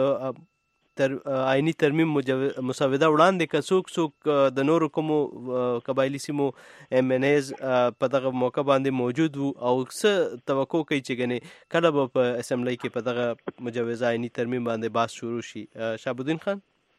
د آئینی ترمیم مسوده وړاندې که څوک د نورو کومو قبایلي سیمو ایم ان ایز په دغه موقع باندې موجود وو او څه توقع کوي چې ګنې کله به په اسمبلی کې په دغه مجوز آئینی ترمیم باندې بحث شروع شي. شهاب الدین خان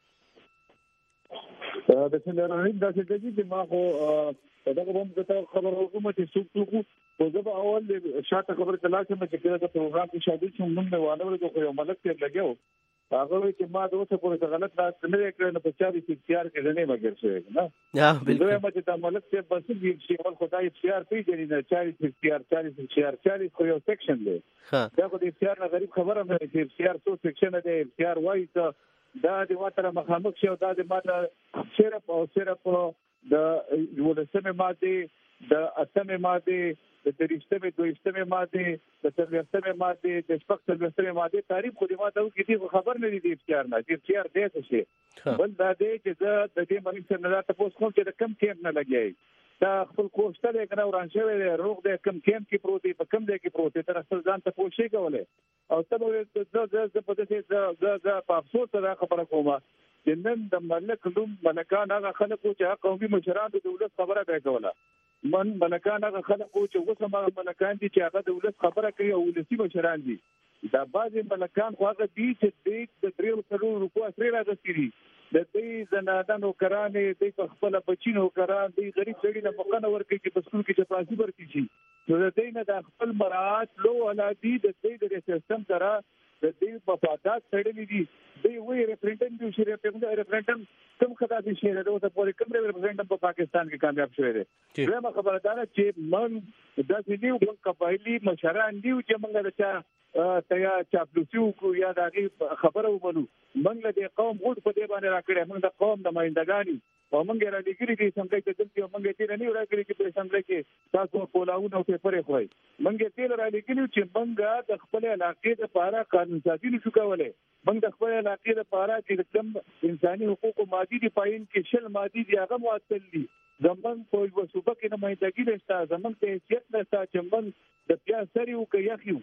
د څلورنیم دا چې ما خو دغه هم د خبر حکومت څوک خو زه به اول شاته خبره تلاشه مې چې د پروګرام کې شامل شوم نن مې وانه ورته خو یو ملک ته لګیو هغه چې ما د اوسه پورې غلط لاس نه کړل په 40 اختیار کې نه مګر شوی نه. یا بالکل ما چې د ملک ته بس دې چې ول خدای اختیار پیژني نه 40 اختیار خو یو سیکشن دی. دا خو د اختیار نه غریب خبره نه چې اختیار څو سیکشن دی, اختیار وایي ته دا د واتره مخامخ شو, دا د ماده صرف د ولسمه ماده د اتمه ماده د تریشتمه دویشتمه ماده د څلورشتمه ماده د شپږشتمه ماده تعریف خو دې ماده کې دې خبر نه دي اختیار نه دي اختیار دې څه شي بل دا دې چې د دې باندې څنګه تاسو کوم چې د کم کېم نه لګي دا خپل کوشته دی کنه وران شوی دی روغ دی کم کیم کې پروت دی په کم دی کې پروت دی تر خپل ځان ته کوشش کولای او ته د په دې د په افسوس سره خبره کومه چې نن د ملک لوم ملکان هغه خلکو چې قومي مشران د دولت خبره به کوله من ملکان هغه خلکو چې وسمه ملکان دي چې هغه دولت خبره کوي او ولسی مشران دي دا بعضي ملکان خو هغه دي چې د 300 روپو اسره راځي د دې زنادانو کرانې د خپل بچینو کران د غریب سړي نه مقنه ورکړي چې په سکول کې چپاسي ورکړي شي نو د دې نه د خپل مراعات لو ولادي د دې د سیستم سره د دې مفادات سړلې دي د وی ریفرندم دی چې ریفرندم کوم خطا دي چې د اوسه پورې کوم ریفرندم په پاکستان کې کامیاب شوی دی زما خبره ده چې من د دې یو قبایلی مشران دی چې موږ د تیا چاپلوسیو کو یا د خبره ومنو موږ له قوم غوډ په دې باندې راکړې موږ د قوم د مایندګانی او موږ را لګري دي څنګه چې دلته موږ تیر نه راکړي چې په څنګه کې تاسو کولاونه او پیپر خوای موږ تیر را لګري چې موږ د خپل علاقې لپاره قانون سازي نشو کولای موږ د خپل علاقې لپاره چې کوم انساني حقوق مادي دي پاین کې شل مادي دي هغه معطل دي زمون په وسوبه کې نه مایندګي نشته زمون ته هیڅ نشته چې موږ د بیا سریو کې یخیو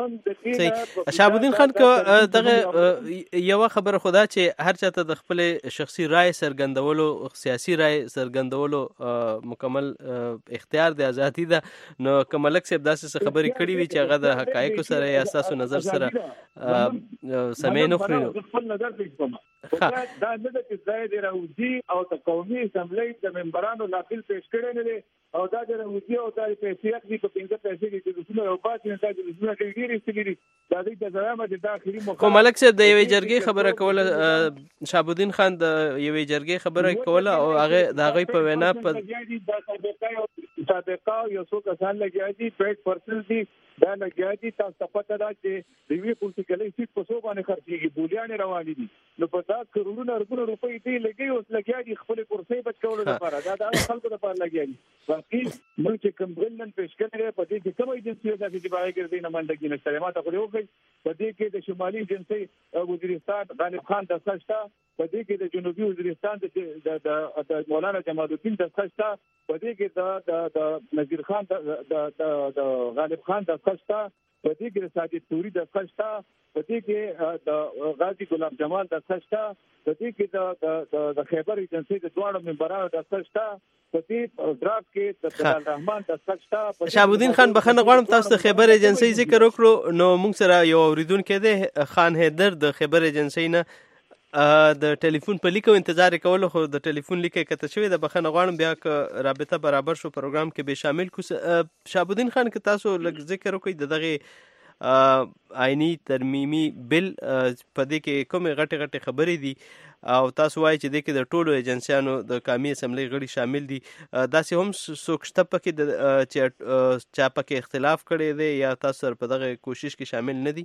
شهاب الدین خان که دغه یو خبره خدا چې هر چاته د خپل شخصي رائے سرګندولو سیاسي رائے سرګندولو مکمل اختیار دی ازادي ده نو کملک صاحب داسې خبرې کړې وي چې هغه د حقایقو سره یا اساسو نظر سره سمې نه خوري خپل نظر دا نه ده چې ځای دی راوځي او د قومي اسمبلی د ممبرانو لاپیل پیش کړي نه او دا د راوځي او د پیسې اخلي په 15 پیسې کې د رسوم او پاتې نه د رسوم کې ډېری استګری دا د زلامه د داخلي کوم ملک صاحب د یوې جرګې خبره کوله شهاب الدین خان د یوې جرګې خبره کوله او هغه د هغه په وینا په سابقه یو څو کسان لګیا دي 8% دي دا لګیا دي تاسو پته ده چې د وی پولیټیکلي سیټ په څو باندې خرڅيږي بولیان روان دي نو په دا کروڑونه ارګونو روپۍ دی لګي اوس لګیا دي خپل کرسي بچ کولو لپاره دا د خلکو لپاره لګیا دي باقي موږ چې کوم بلن پیش کړی په دې کې کوم ایجنسی ده چې باغ کې نه منډګي نشته ما ته خو یو په دې کې د شمالي ایجنسی وزیرستان غالب خان د ښاشتا په دې کې د جنوبي وزیرستان د مولانا جمال الدین د ښاشتا په دې کې د نذیر خان د غالب خان د ښاشتا په دې کې د ساجد توري د ښاشتا په دې کې د غازی غلام جمال د ښاشتا په دې کې د خیبر ایجنسی د دوه ممبرانو د ښاشتا په دې ډراف کې د طلال رحمان د ښاشتا شهاب الدین خان بخنه غواړم تاسو د خیبر ایجنسی ذکر وکړو نو موږ سره یو اوریدونکو دی خان حیدر د خیبر ایجنسی نه د ټلیفون په لیکو انتظار کولو خو د ټلیفون لیکه کته شوی د بخنه غواړم بیا که رابطه برابر شو پروګرام کې به شامل کو شهاب الدین خان که تاسو لږ ذکر وکړئ دغه آئینی ترمیمی بل په دې کې کومه غټه خبرې دي او تاسو وایي چې د کې د ټولو ایجنسیانو د قومي اسمبلی غړي شامل دي داسې هم سوکشته پکې د چا پکې اختلاف کړي دي یا تاسو په دغه کوشش کې شامل نه دي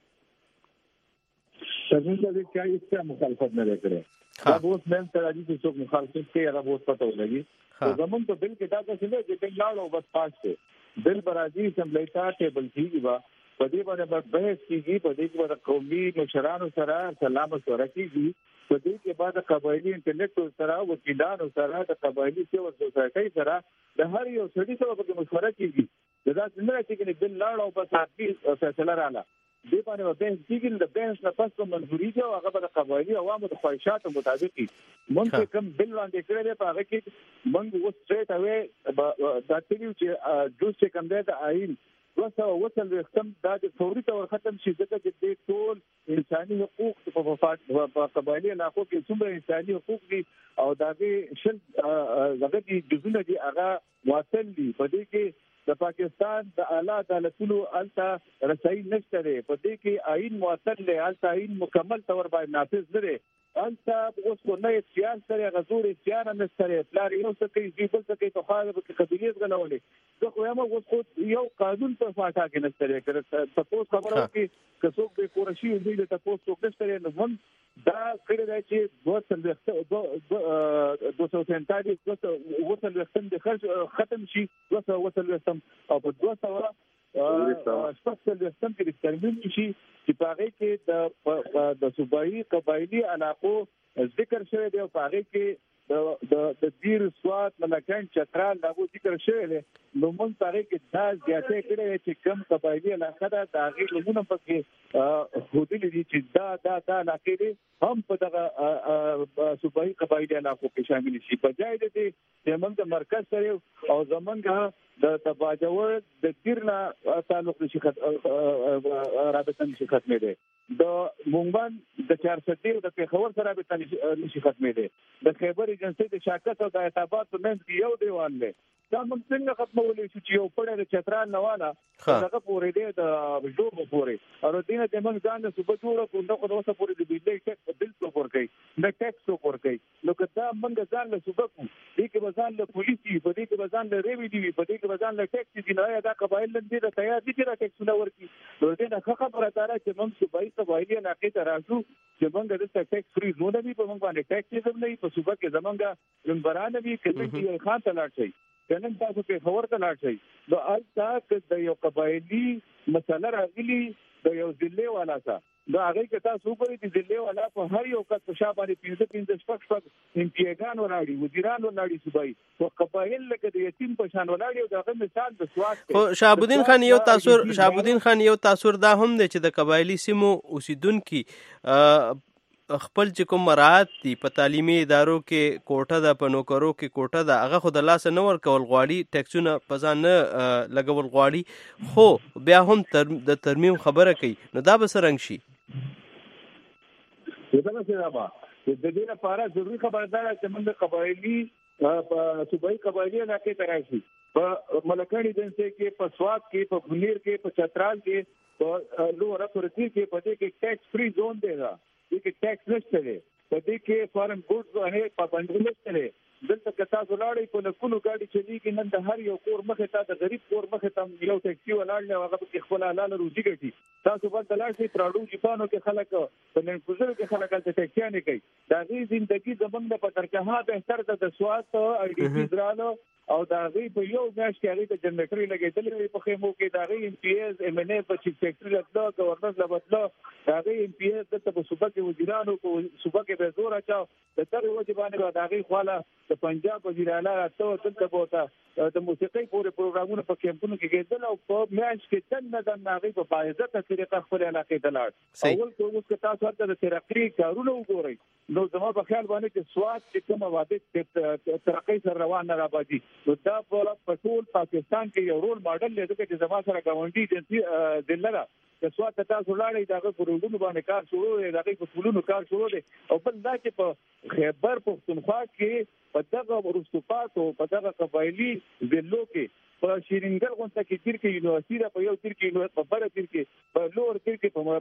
څنګه چې کای څه مخالفت نه کړي دا اوس مېن ته راځي چې څوک مخالفت کوي هغه اوس پته ولګي زمون په بل کې دا څه نه چې بل لاړو بس پاس ته بل برازي اسمبلی ته ټیبل کیږي په دې باندې بحث کیږي په دې کې باندې قومي مشرانو سره سلام مشوره کیږي په دې کې بعد قبایلی انټلیکټ سره وکیلانو سره د قبایلی سیول سوسایټي سره د هر یو سړي سره په مشوره کیږي دا څنګه چې بل لاړو بس اخیری فیصله رااله دې باندې به کیږي د بحث نه پس کوم منځوري او هغه د قبایلی عوامو د خواهشاتو مطابق مونږ کوم بل باندې کړی په هغه کې مونږ اوس ستریټ اوی دا تلیو چې دوه کوم د آئین وصل ختم دا د فوري تور ختم شي ځکه چې د ټول انساني حقوق په قبایلی علاقو کې څومره انساني حقوق دي او دا د شل دغه دي جزونه دي هغه واصل دي په دې کې د پاکستان د اعلی عدالتونو الته رسایي نشته لري په دې کې آئین موثر لري الته آئین مکمل تور باندې نافذ لري الته اوس کو نه اختیار سره غزور اختیار نه سره پلار یو څه کوي چې بل څه کوي ته خاله په قبیلیت غلولې زه خو یم اوس خو یو قانون په فاټا کې نه سره کړ تاسو خبره وکړي که څوک به کورشي دی ته تاسو څوک نشته نه هم دا کړی دی چې 247 د خرج ختم شي 247 او په 200 شپږ لسم کې ترمیم شي چې په هغه کې د صوبایي قبایلی علاقو ذکر شوی دی او په هغه کې د دیر سواد ملکان چترال دا ذکر شوی دی نو موږ پاره کې دا زیاتې کړې چې کم قبایلی علاقه ده دا غي لمونه پکې هودلې دي چې دا علاقې دي هم په دغه صوبایي قبایلی علاقو کې شامل شي په ځای دي چې موږ د مرکز سره او زمونږ د باجوړ د دیرنا تعلق نشي رابطه نشي ختمې دي د مونږ د 400 د پیښور سره رابطه نشي ختمې دي د خیبر ایجنسی د شاکت او د اعتبار په منځ کې یو دیوال دی دا موږ څنګه ختمولې چې یو پړې د چترال نواله هغه پورې دی د جوړ پورې او دینه د موږ ځان د صوبې جوړ کو دغه اوسه پورې د بجلی ټیکس بل څو ور کوي د ټیکس څو ور کوي نو کدا موږ ځان له صوبې کو دې کې ځان له پولیسي په دې کې ځان له ریویډي په دې کې ځان له ټیکس دي نه دا قبایل لندې د تیار دي چې ټیکس نه ورکي نو دې نه خبره ده چې موږ صوبایي قبایلی علاقې ته راځو چې موږ د ټیکس فری زون دی په موږ باندې ټیکس هم نه په صوبې کې زمونږ لمبران وی کله خان ته لاړ شي کنن تاسو په خبر ته لاړ شئ د التا د یو قبایلی مسله راغلی د یو ضلع والا څخه دا هغه کې تاسو وګورئ چې ضلع والا په هر یو کس په شابه 15 شپږ امتیازان ولاړي وزیران ولاړي صوبایي او قبایل لکه د یتیم په شان ولاړي او دغه مثال د سواد خو شهابالدین خان یو تاثر دا هم دی چې د قبایلی سیمو اوسیدونکو خپل چې کوم مراعات دي په تعلیمي ادارو کې کوټه ده په نوکرو کې کوټه ده هغه خو د لاس نه ورکول غواړي ټیکسونه په ځان نه لګول غواړي خو بیا هم د ترمیم خبره کوي نو دا به څرنګه شي دا څه د دې لپاره ضروري خبردار چې موږ قبایلی په صوبایي قبایلی علاقې ته راشي په ملکان ایجنسی کې په سواد کې په بنیر کې په چترال کې په لوړه ترکی کې په دې کې ټیکس فری زون دی دا دې کې ټیکس نشته دی په دې کې فارن ګوډز باندې پابندي نشته دی دلته کتا زلاړې په لکونو گاډي چلیږي نن د هر یو کور مخه ته د غریب کور مخه ته یو ټیکسي ولاړ هغه په خپل حلال روزي ګټي تاسو په تلاشي تراډو جپانو کې خلک په ننګوزر کې خلک د ټیکسیانه کوي دا غي ژوندۍ زمونږ په ترکه به تر د سواد او ډي پی درالو او دا غي په یو میاش کې هغه د جنریټر لګیدل په خیمو کې دا غي ام پی ایس ام ان ا په چیف سیکرټری لپاره گورنر لپاره دا غي ام پی ایس د صوبه کې وزیرانو کو صوبه کې به زور اچاو د تر وجبانه دا غي خواله د پنجاب وزیر اعلی راته دلته بوته د موسیقي پورې پروګرامونه په کیمپونو کې کېدل او په میاش کې څنګه د ناغي په باعزت طریقه خپل علاقې ته لاړ اول کوم څه تاسو ورته د ترقی کارونه وګورئ نو زما په خیال باندې چې سواد چې کوم واده ترقی سره روان نه راځي نو دا په ټول پاکستان کې یو رول ماډل دی چې زما سره ګاونډي ایجنسی دلته د سواد تاسو لاړې دغه پروګرام باندې کار شروع دی دغه په ټولونو کار شروع دی او بل دا چې په خیبر پختونخوا کې په دغه ورستوپات او په دغه قبایلی ضلعو کې په شیرینګل غونډه کې تیر کې یونیورسيټي په یو تیر کې په بره تیر کې په لوړ تیر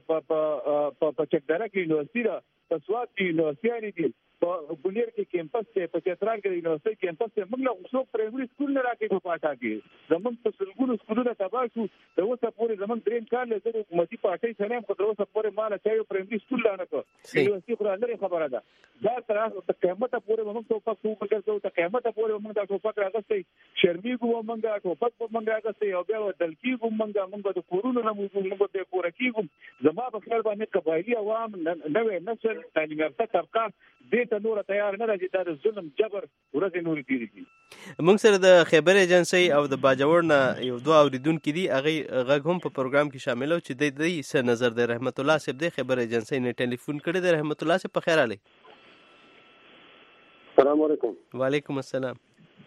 کې په چکدره کې یونیورسيټي په سواد کې یونیورسيټي دي په بنیر کې کیمپس ته په چترال کې یونیورسيټي کیمپس ته موږ له څو پرایمري سکول نه راکې په پاټا کې زمونږ په سلګونو سکولونه تباه شو د اوسه پورې زمونږ دریم کال له زره حکومتي پارټي سره هم خو اوسه پورې مال چایو پرایمري سکول نه کړ یونیورسيټي خو لري خبره ده دا تر قیامت پورې موږ ته پک وو کړو ته قیامت پورې موږ دا ټوپک راغستې شرمي ګو موږ ټوپک موږ راغستې او بیا دلکی ګو موږ د کورونو نه موږ په کور کې ګو زما په خیال باندې قبایلی عوام نوې نسل تعلیم یافته طبقه دې ته نور تیار نه راځي دا ظلم جبر ورته نور کیږي موږ سره د خیبر ایجنسی او د باجوړ نه یو دوه اوریدونکو دي هغه غږ هم په پروګرام کې شامل او چې د دې څه نظر د رحمت الله صاحب د خیبر ایجنسی نه ټلیفون کړی د رحمت الله صاحب په خیر علي السلام علیکم وعلیکم السلام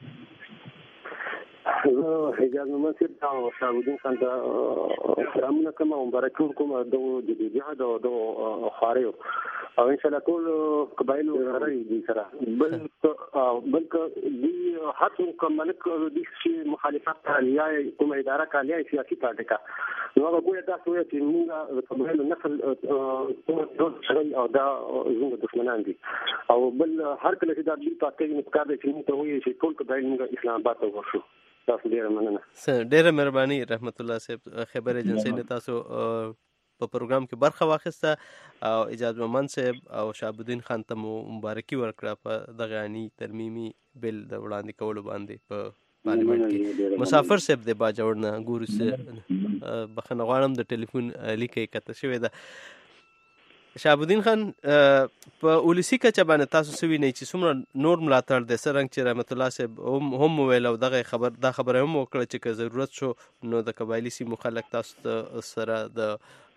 حجاز ممثل او شاهدین خان ته سلامونه کوم او مبارکي کوم د جهاد او خاریو او ان شاء الله ټول قبایل سره دي سره بلکې دی حتی کوم ملک د مخالفت علیه کوم اداره کالیه سیاسي پارټي کا نو هغه کوی تاسو چې موږ د قبایل نسل او دا زموږ دښمنان دي او بل هر کله چې دا د پاتې نه کار دي چې موږ ته وایي چې ټول قبایل موږ اسلام آباد ته ورشو تاسو ډیره مهرباني رحمت الله صاحب خبر ایجنسی نه تاسو په پروګرام کې برخه واخیسته او اجازه ممن صاحب او شهابالدین خان ته مبارکي ورکړه په دغه انی ترمیمي بل د وړاندې کولو باندې په پارلیمنت کې مسافر صاحب د باجوړ نه ګورس بخنه غواړم د ټلیفون لیکي کته شوې ده شهابالدین خان په ولسی کچه باندې تاسو سوي نه چې څومره نور ملاتړ د سرنګ چې رحمت الله صاحب هم ویل او دغه خبره هم وکړه چې که ضرورت شو نو د قبایلی سیمو خلک تاسو سره د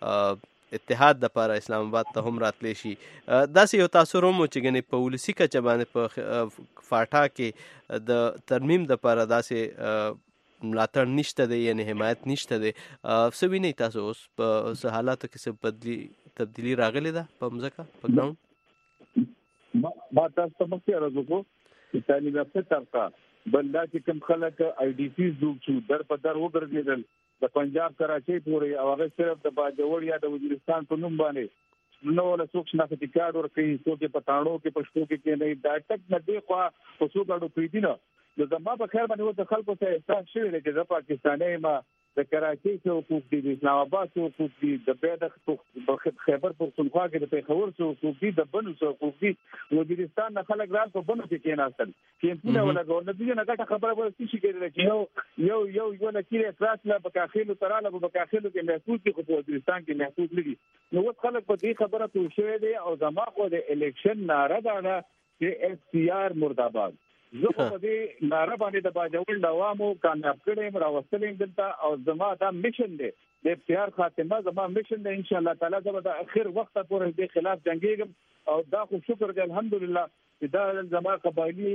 اتحاد د لپاره اسلام آباد ته هم راتلی شي. داسې یو تاثر هم چې ګنې په ولسی کچه باندې په فاټا کې د ترمیم د لپاره داسې ملاتړ نشته دی یعنی حمایت نشته دی. څه وینئ تاسو اوس په حالاتو کې څه تبدیلی راغلی ده په مځکه په ګراوند؟ ما تاسو ته مخکې عرض وکړو چې تعلیم یافته طبقه بل دا چې کوم خلک آی ډي سیز جوړ شو در په در وګرځېدل د پنجاب کراچۍ پورې او هغه صرف د باجوړ یا د وزیرستان په نوم باندې نو له څوک شناختی کارت ورکوي څوک په تاڼو کې پښتو کې نه دا ټک نه دی خو په څوک اړو پریدي نه د زما په خیر باندې د خلکو ته احساس شوی دی چې د پاکستاني ما د کراچۍ څخه حقوق دي د اسلام آباد څخه حقوق دي د بیاد خیبر پختونخوا کې د پیښور څخه حقوق دي د بنو څخه حقوق دي وزیرستان نه خلک راځي په بنو کې کېناستل کېنټونه ولا ګورنمنت نه غټه خبره ورته شي کېدل چې یو نه کېږي کلاس لا بکاخیلو تراله بکاخیلو کې محسوس دي خو په وزیرستان کې محسوس لګي نو وڅ خلک په دې خبره ته شوی دي او زما خو د الیکشن ناره ده چې اف سی آر مرداباد زه په دې ناره باندې د باجوړ د عوامو کامیاب کړم راوستلم دلته او زما دا میشن دی د اختیار خاتمه زما میشن دی ان شاء الله تعالی زه د اخر وخت پورې د خلاف جنگیږم او دا خو شکر دی الحمدلله چې دا زما قبایلی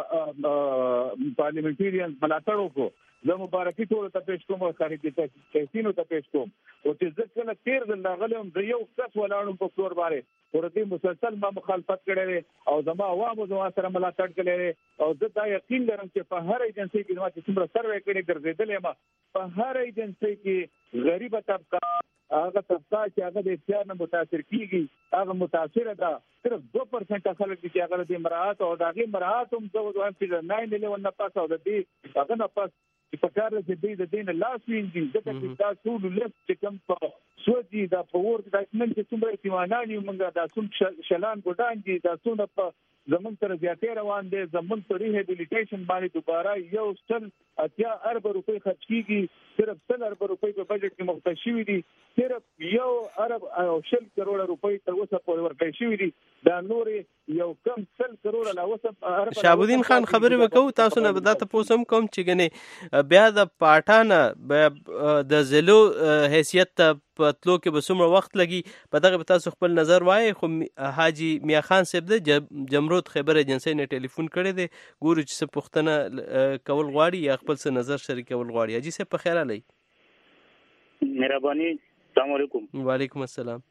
پارلیمنټریان ملاتړ وکړو زه مبارکي ټول ته پېښ کوم او خارجي تاسینو ته پېښ کوم او چې زه کله تیر دل غلم د یو کس ولاړم په فلور باندې ورته مسلسل ما مخالفت کړې او زما عوامو زما سره ملاتړ کړي او زه دا یقین لرم چې په هر ایجنسی کې ما چې څومره سروې کړي ګرځېدلې ما په هر ایجنسی کې غریبه طبقه هغه طبقه چې هغه د اختیار نه متاثر کیږي هغه متاثر ده صرف 2% خلک چې هغه د مراعات او دغه مراعات هم زه وایم چې 9/11 نه پاس او د دې هغه نه پاس په کار کې د دین لاس وینځي چې دا ټول لست چې کوم په سوځي دا په ورته د نن چې څومره ایمانان یو موږ دا څوم شلان ګډان دي دا څونه په زمون تر زیاتې روان دي زمون پر ریهابیلیټیشن باندې دوباره یو سل 80 ارب روپۍ خرج کیږي صرف 100 ارب روپۍ په بجټ کې مختص شوی دي صرف یو ارب او 100 کروڑ روپۍ تر اوسه پورې ورکړل شوی دي دا نور یو کم 100 کروڑ لا اوسه ارب شهابالدین خان خبرې وکاو تاسو نه بداته پوسم کوم چې غني بیا د پاټانه د زلو حیثیت پتلو کې به څومره وخت لګي په دغه تاسو خپل نظر وایي خو حاجی میا خان صاحب د جمرود خیبر ایجنسی نه ټلیفون کړی دی ګورو چې څه پوښتنه کول غواړي یا خپل څه نظر شریکول غواړي. حاجی صاحب په خیر علي مهرباني السلام علیکم. وعلیکم السلام.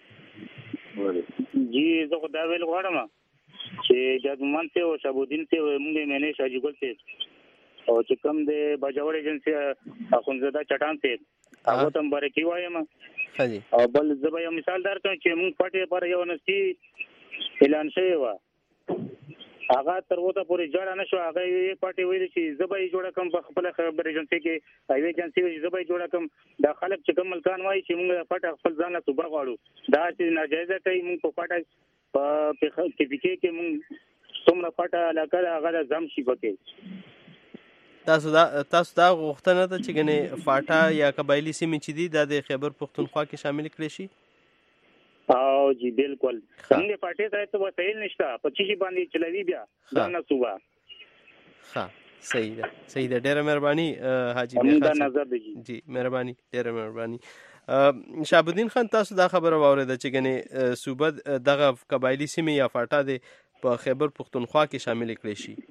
جی زه خو دا ویل غواړم چې جادومان ته او شهابالدین ته موږ مینه شاجي ګل ته او چې کوم د باجوړ ایجنسی اخونزاده چټان ته هغه تم برکی وایم او بل زبا یو مثال درکړم چې موږ پټه پر یو نستی اعلان شوی و هغه تر وته پورې جوړ نه شو هغه یې پټه ویل چې زبا یې جوړ کم په خپل خبر ایجنسی کې ایو ایجنسی چې زبا یې جوړ کم دا خلک چې کوم ملکان وایي چې موږ پټه خپل ځان ته صبح غواړو دا چې ناجایزه کوي موږ په پټه په کې کې موږ څومره پټه علاقه هغه ځم شي پکې تاسو دا غوښتنه ده چې ګنې فاټا یا قبایلی سیمې چې دي د خیبر پختونخوا کې شامل کړي شي او جی بالکل څنګه فاټې ته ته وسایل نشته په چی باندې چلوي بیا دا صوبه ها صحیح ده ډېر مهرباني حاجی همدا نظر دی جی مهرباني ډېر مهرباني. شهابالدین خان تاسو دا خبره واورېده چې ګنې صوبه دغه قبایلی سیمې یا فاټا د په خیبر پختونخوا کې شامل کړي شي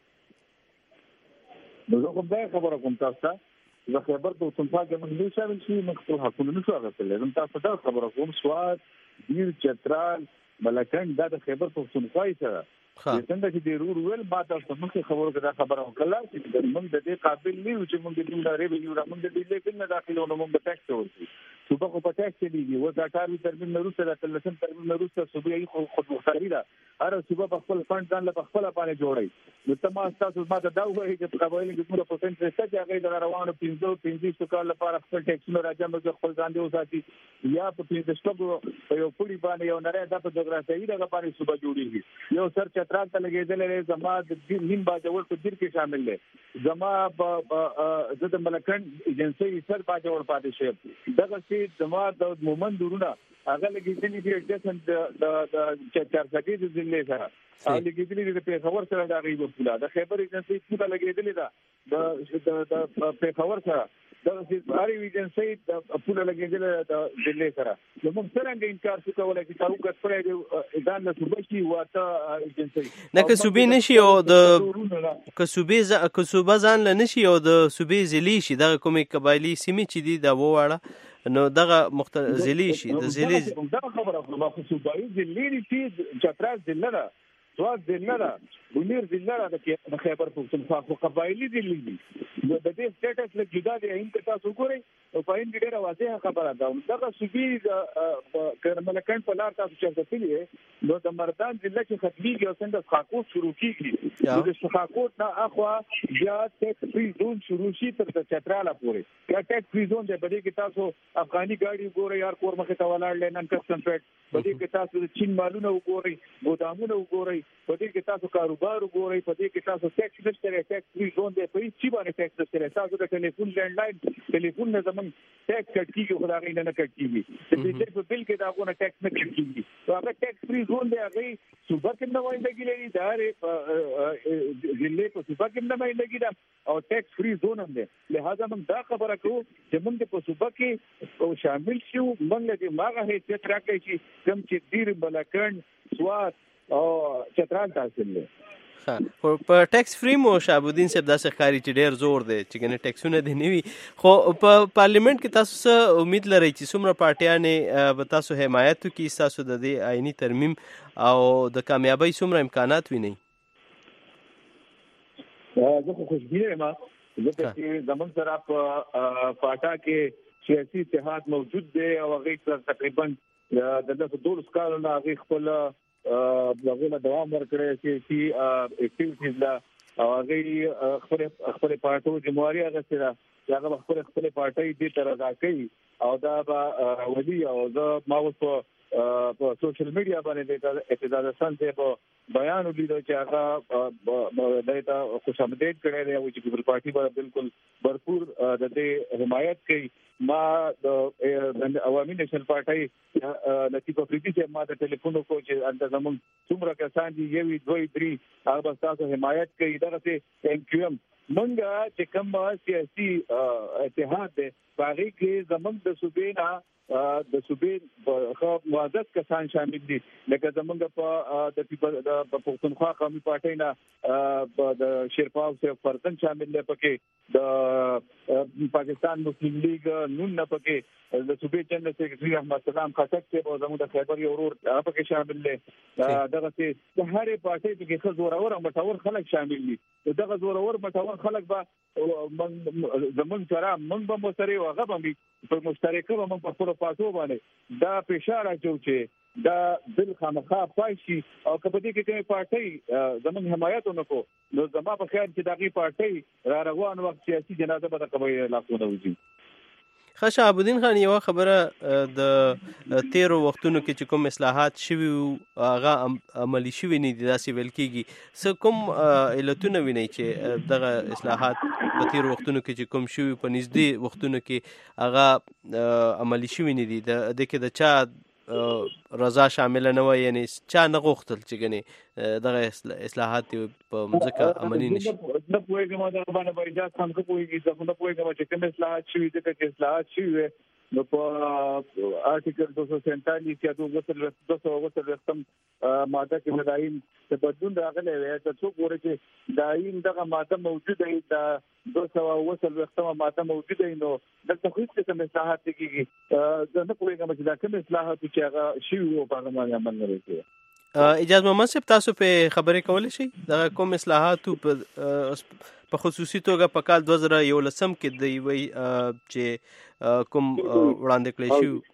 زه کوم دا خبره کوم تاسو ته زه خبر ته پختونخوا کې موږ شامل شي موږ خپل حقوق نشو اخیستلی زه تاسو ته خبره کوم سواد دیر چترال ملکن دا د خیبر پختونخوا سره څنګه چې د رور ویل ما تاسو مخکې خبرو کې دا خبره وکړه چې موږ د دې قابل نه یو چې موږ د دې ریوینیو را موږ د دې لیکل نه داخلو نو موږ ټیکس ورکړو صوبه خو په ټیکس دیږي و دا کار ترمیم نه روسه د تلسم ترمیم نه روسه صوبه یې خود مختاری ده هر صوبه په خپل فند ځان له خپل باندې جوړي نو تمام تاسو ما ته دا وایي چې قبایل کې څومره پرسنټ رسته چې هغه د روانو 15 کال لپاره خپل ټیکس نه راځم چې خپل ځان دی وساتي یا په 15 په یو پوری باندې یو نری د په جغرافیایي دغه باندې صوبه جوړیږي یو سر چترال ته لګېدلې زما د نیم باجوړ په دیر کې شامل دی زما د ملکند ایجنسی سر باجوړ پاتې شي دغه چې زما د مومن درونه هغه لګېدلې دي د چارسګي د ضلع سره او لګېدلې د پیښور سره د غیب پولا د خیبر ایجنسی پولا لګېدلې ده د پیښور سره دا چې هر ایجنسی د پولا لګېدلې د ضلع سره نو موږ څنګه انکار شو کولای چې تاسو کړی ځان له صوبې شي واته ایجنسی نه که صوبې نشي او د که صوبه ځان له نشي او د صوبې ضلع شي دغه کومې قبایلی سیمې چې دي دا وواړه نو دغه ضلع شي د ضلع دا خبره خو صوبایي ضلع چې چترال ضلع ده سواد ضلع ده بنیر ضلع ده د خیبر پختونخوا خو قبایلی ضلع دي د دې سټیټس له جدا دي هند ته تاسو ګورئ او په هند ډیره واضحه خبره ده دغه صوبې کرملکند په لار تاسو چې تللی نو د مردان ضلع چې ختميږي او څنګه خاکوت شروع کیږي نو د خاکوت نه اخوا بیا ټیکس فری زون شروع شي تر چترال پورې یا ټیکس فری زون دی بلې کې تاسو افغاني گاډي ګورئ یار کور مخه ته ولاړ لنن کسٹم پیټ بلې کې تاسو چین مالونه وګورئ ګودامونه وګورئ بلې کې تاسو کاروبار وګورئ بلې کې تاسو ټیکس نشته ټیکس فری زون دی په هیڅ باندې ټیکس نشته تاسو د ټلیفون لینډلاین ټلیفون نه زمون ټیکس کټ کیږي خدای نه کټ کیږي د دې په بل کې دا غوونه ټیکس نه کټ کیږي نو هغه ټیکس فری زون دی هغه صوبه کې نه وایي لري دا ضلع په صوبه کې نه وایي دا او ټیکس فری زون هم دی لہذا موږ دا خبره کوو چې موږ په صوبه کې شامل شو موږ د ماغه هیڅ راکې چې کوم چې دیر ملکند سواد او چترال تحصیل دی خو په ټیکس فري مو شهابالدین صاحب داسې ښکاري چې ډېر زور دی چې ګنې ټیکسونه دې نه وي خو په پارلیمنت کې تاسو څه امید لرئ چې څومره پارټیانې به تاسو حمایت وکړي ستاسو د دې آئیني ترمیم او د کامیابۍ څومره امکانات وینئ زه خو خوشبینه یم ځکه چې زموږ سره په پاټا کې سیاسي اتحاد موجود دی او هغه تقریبا د 12 کالو نه هغه خپل دغه دوام ورکړی چې اکټیویټیز لا او هغه خپل پارټو جمهوریت هغه سره هغه خپل پارټي دې تر راځي کوي او دا به ودی او زه ما اوس په سوشل میډیا باندې اعتدال حسن په بیان ولیدو چې هغه دایته خوشامدید کړی دی او چې پیپل پارټي باندې بالکل भरपूर د دې حمایت کوي ما د عوامي نېشنل پارټي لطیف افریدي چې ما د ټلیفون کو چې انده زمون څومره کسان دي یوي دوی درې هغه تاسو حمایت کوي دغه څه ام کیو ام منګه چې کوم سیاسي اتحاد دی باغی کې زمون د صوبې نه د صوبې خو موظف کسان شامل دي لکه زمونږ په د پښتونخوا قومي پارټي نه د شیرپاو صاحب فرزن شامل دي پکې د پاکستان مسلم لیگ نون نه پکې د صوبې جنرال سیکریټري احمد سلام خټک ته او زموږ د خیبر یورور پکې شامل دي دغه چې هر پارټي کې څو زورور او مټور خلک شامل دي دغه زورور مټور خلک به زمون سره موږ به مسره وغه به په مشترکه به موږ په خپل پاتو باندې دا فشار اچو چې دا بل خامخا پایشي او کله چې کومه پارټي زمون حمایت ونکو نو زما په خیال چې دغه پارټي را روان وخت سیاسي جنازه به د قبایل لاکونه وځي شهابالدین خان یو خبره د 13 وختونو کې چې کوم اصلاحات شوي هغه عملی شوي نه دي داسې ویل کېږي څه کوم علتونه وینئ چې دغه اصلاحات په 13 وختونو کې چې کوم شوي په نږدې وختونو کې هغه عملی شوي نه دي د کې د چا رضا شامل نه وي یعنی چا نه غوښتل چې ګنې دغه اصلاحات په مځکه عملي نشي نه پوهېږم دا باندې به اجازه هم کوي چې نه پوهېږم چې کوم اصلاحات شوي دي چې اصلاحات شوي نو په آرټیکل 247 یا 240 ماده کې مداین د بدلون راغلی وي چې څوک ورته چې دایم دغه ماده موجوده وي د 240 ماده موجوده وي نو د تخصیص کوم اصلاحات کیږي زه نه پوهېږم چې دا کوم اصلاحات چې هغه شوي وو په هغه باندې عمل نه کوي اجازه محمد صاحب تاسو په خبرې کولای شئ دا کوم اصلاحات په خصوصي توګه په کال 2011 کې دی وی چې کوم وړاندې کړی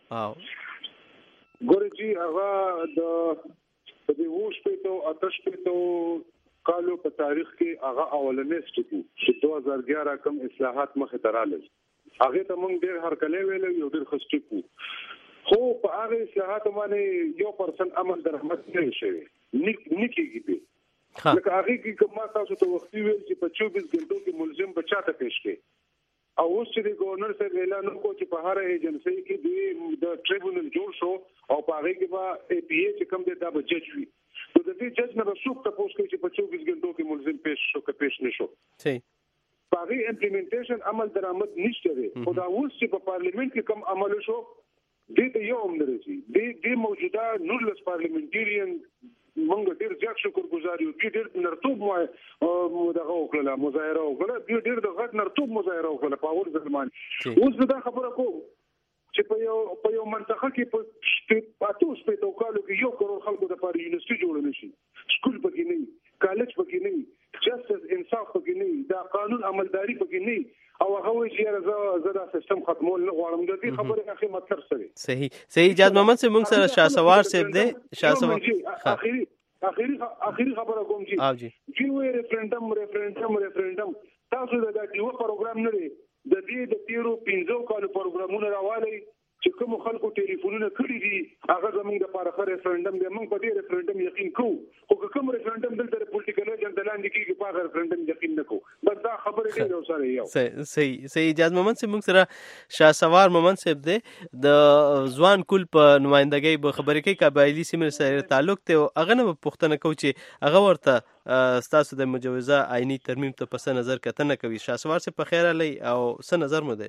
شو ګورجی هغه د دې وښ په آتش په کالو په تاریخ کې هغه اولنې سټیپو چې 2011 کوم اصلاحات مخه تراله هغه ته مونږ ډېر هرکلې ویل یو ډېر خستیپو خو په هغه اصلاحات باندې 1% عمل درحمت نه شوی نکیږي لکه هغه کې کومه تاسو ته وختي ویل چې په 24 غنټو کې ملزم بچاته پیش کړي او اوس چې گورنر صاحب اعلان وکړ چې په هر ایجنسی کې د ټریبونل جوړ شو او په هغه کې به ای پی ای چې کوم د جج وي نو د دې جج نه به څوک تاسو کوي چې په 24 غنټو کې ملزم پیش شو که پیش نشو صحیح باغی امپلیمنټیشن عمل درآمد نشته دی او دا اوس چې په پارلیمنت کې کوم عمل شو دې ته یو هم درځي د موجوده نورلس پارلیمنټریان موږ ډیر زیات شکر گزار یو ډیر نرتوب مو دغه وکړه مظاهره وکړه ډیر د غټ نرتوب مظاهره وکړه په اور ځلمان اوس دا خبره کوم چې په یو منطقه کې په تاسو په توګه کې 1 کروڑ خلکو د پاره یونیورسيټي جوړ نشي سکول پکې نه کالج پکې نه جسټس انصاف پکې نه دا قانون عملداري پکې نه او هغه چې زړه سیستم ختمول نه غواړم د دې خبره اخی مطلب سره صحیح اجازه محمد سے موږ سره شاسوار صاحب دی شاسوار اخیری خبره کوم چې جوړ ریفرندم تاسو دا دیو پروګرام نه دی د دې د تیرو 15 کالو پروګرامونه راوالي چې کوم خلکو ټلیفونونه کړی دي هغه زموږ د لپاره ریفرندم دی موږ په دې ریفرندم یقین کوو خو کوم ریفرندم دلته پولیټیکل ایجنټ لاندې کیږي په هغه ریفرندم یقین نه کوو بس دا خبره دی یو سره یو صحیح اجازه محمد سے موږ سره شاسوار محمد صاحب دی د ځوان کول په نمائندګۍ به خبرې کوي قبایلی سیمې سره تعلق ته هغه نه پوښتنه کوي چې هغه ورته ستاسو د مجوزه آئینی ترمیم ته پس نظر کتنه کوي شاسوار سے په خیر علی او څه نظر مو دی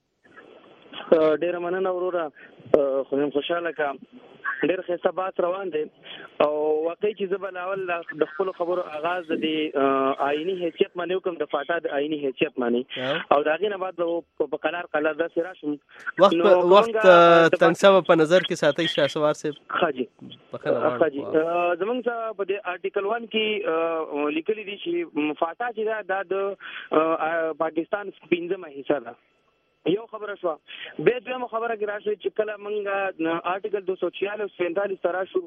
ډیر مننه وروره خو خوشاله کا ډیر ښه بات روان دي او واقعي چې زبل اول د خپل خبرو آغاز د آئینی حیثیت باندې کوم د فاټا د آئینی حیثیت باندې او دا غینه بعد په قلار د سراشم وخت تنګسو په نظر کې ساتي شاسوار سے خاجي زمونږ په د آرټیکل 1 کې لیکلي دي چې فاټا چې دا د پاکستان 15مه حصہ ده یو خبره شو به دویمه خبره کې راشي چې کله موږ آرټیکل 246 سره شو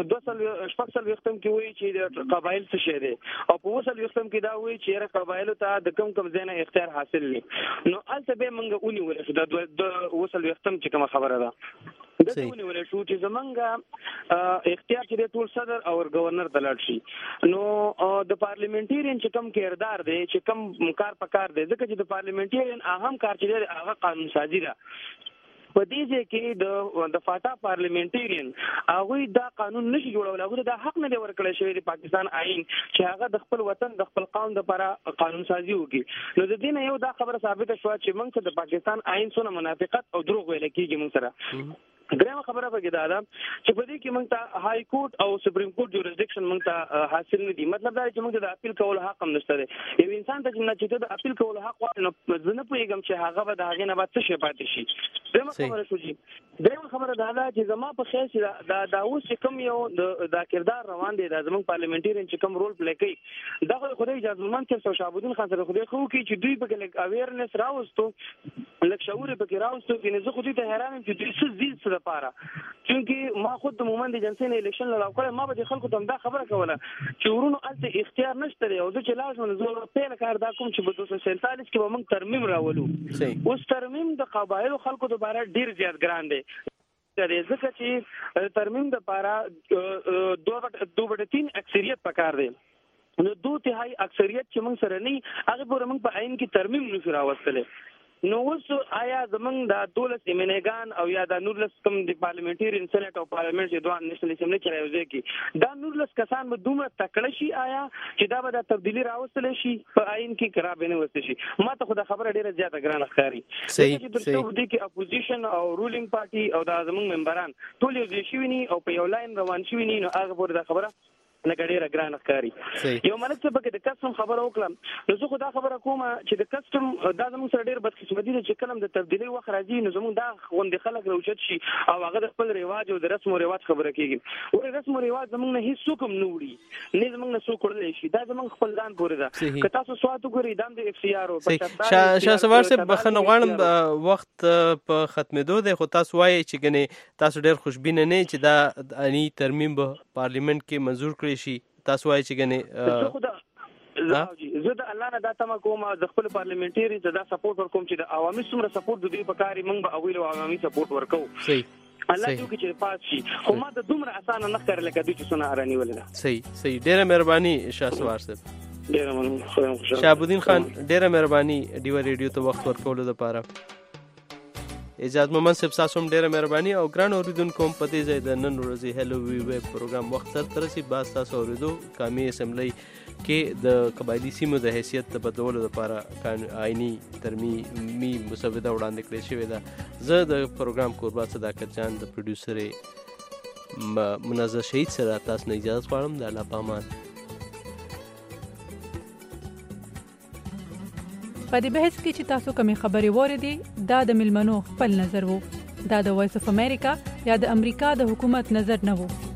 200 وختم کې وایي چې قبایل څه شي دي او په 200 وختم کې دا وایي چې قبایل ته د کم ځای اختیار حاصل لري نو البته به موږ ونیول شو د 200 وختم چې کوم خبره ده دغه ونیول شو چې زمونږ اختیار چې ټول صدر او گورنر ته لاړ شي نو د پارلیمنټریان چې کوم کردار دی چې کوم کار پکار دی ځکه چې د پارلیمنټریان اهم کار چې هغه قانون سازي ده په دې ځای کې د فاټا پارلیمنټریان هغه دا قانون نشي جوړول هغه دا حق نه دی ورکړل شوی د پاکستان آئین چې هغه د خپل وطن د خپل قوم لپاره قانون سازي وکړي نو د دې نه یو دا خبره ثابت شوه چې موږ د پاکستان آئین سره منافقت او دروغ ویل کېږي موږ سره درېمه خبره پکې دا ده چې په دې کې موږ ته های کورټ او سپریم کورټ جوریسډکشن موږ ته حاصل نه دي مطلب دا چې موږ د اپیل کولو حق هم نشته دی یو انسان ته چې د اپیل کولو حق وایي نو زه نه پوهېږم چې هغه به د هغې نه بعد څه شی پاتې شي درېمه خبره دا ده چې زما په خیال چې دا اوس چې کوم یو دا کردار روان دی دا زموږ پارلیمنټریان چې کوم رول پلی کوي دا خو خدای اجازه مند صاحب او شهابالدین خان سره خدای خو کې چې دوی پکې لږ اویرنس راوستو لږ شعور پکې راوستو چې زه خو دې ته حیران یم چې دوی څه زیات څه لپاره چونکې ما خود د مومند ایجنسی نه الیکشن لراو کړی ما به د خلکو ته دا خبره کوله چې ورونو الته اختیار نشته دی او زه چې لازم زه پیل کار دا کوم چې په 247 کې به موږ ترمیم راولو اوس ترمیم د قبایلو خلکو لپاره ډیر زیات ګران دی ځکه چې ترمیم لپاره 2/3 اکثریت پکار دی نو 2/3 اکثریت چې موږ سره نه هغه پورې موږ په عین کې ترمیم نشو راوستلی نو اوس آیا زمونږ د 12 ایمنګان او یا د 19 کوم د پارلیمنټریان سېنات او پارلیمنت چې دوه نېشنل اسمبلی چې راوځي کی دا 19 کسان به دومره تکړه شي آیا چې دا به د تبدیلی راوستل شي په آئین کې قرار بنه وستل شي ما ته خو دا خبره ډیره زیاته ګرانه ښکاري چې د څو دي کې اپوزیشن او رولینګ پارټي او د زمونږ ممبران ټول یو ځای شوي ني او په یو لاین روان شوي ني نو هغه پورې دا خبره لکه ډیره ګرانه ښکاري یو ملک څه پکې د کسټم خبره وکړم نو زه خو دا خبره کوم چې د کسټم دا زموږ سره ډیر بدقسمتي ده چې کلم د تبدیلی وخت راځي نو زموږ دا غونډې خلک راوچت شي او هغه د خپل رواج او د رسم او رواج خبره کوي او رسم او رواج زموږ نه هیڅ څوک نه وړي نه زموږ نه څوک وړلی شي دا زموږ خپل ځان پورې ده که تاسو سوات وګورئ دا د اف سی آر او شاسوار صاحب بخښنه غواړم وخت په ختمېدو دی خو تاسو وایئ چې ګنې تاسو ډېر خوشبینه نه چې دا اني ترمیم به پارلیمنت کې منظور کړی شي تاسو وایئ چې ګنې زه د الله نه دا تمه کوم د خپل پارلیمنټری ته دا سپورټ ورکوم چې د عوامي څومره سپورټ د دوی په کاري موږ به اویل عوامي سپورټ ورکو الله دې وکړي چې پاس شي خو ما د دومره اسانه نه کړل کده چې سونه ارانی ولله. صحیح ډیره مهرباني شاسوار صاحب. ډیره مننه شهابالدین خان، ډیره مهرباني ډیو ریډیو ته وخت ورکولو لپاره. اجازه مومن صاحب تاسو هم ډیره مهرباني او ګران اوریدونکو په دې ځای د نن ورځې هلو وی ویب پروګرام وخت سره ترسي باز تاسو اوریدو قومي اسمبلی کې د قبایلی سیمو د حیثیت د بدلولو لپاره آئینی ترمیمي مسوده وړاندې کړې شوې ده. زه د پروګرام کوربه صداقت جان د پروډوسر منظر شهید سره تاسو نه اجازه غواړم. د الله پامان. په دې بحث کې چې تاسو کومې خبرې واورېدې دا د ملمنو خپل نظر وو. دا د وایس اف امریکا یا د امریکا د حکومت نظر نه وو.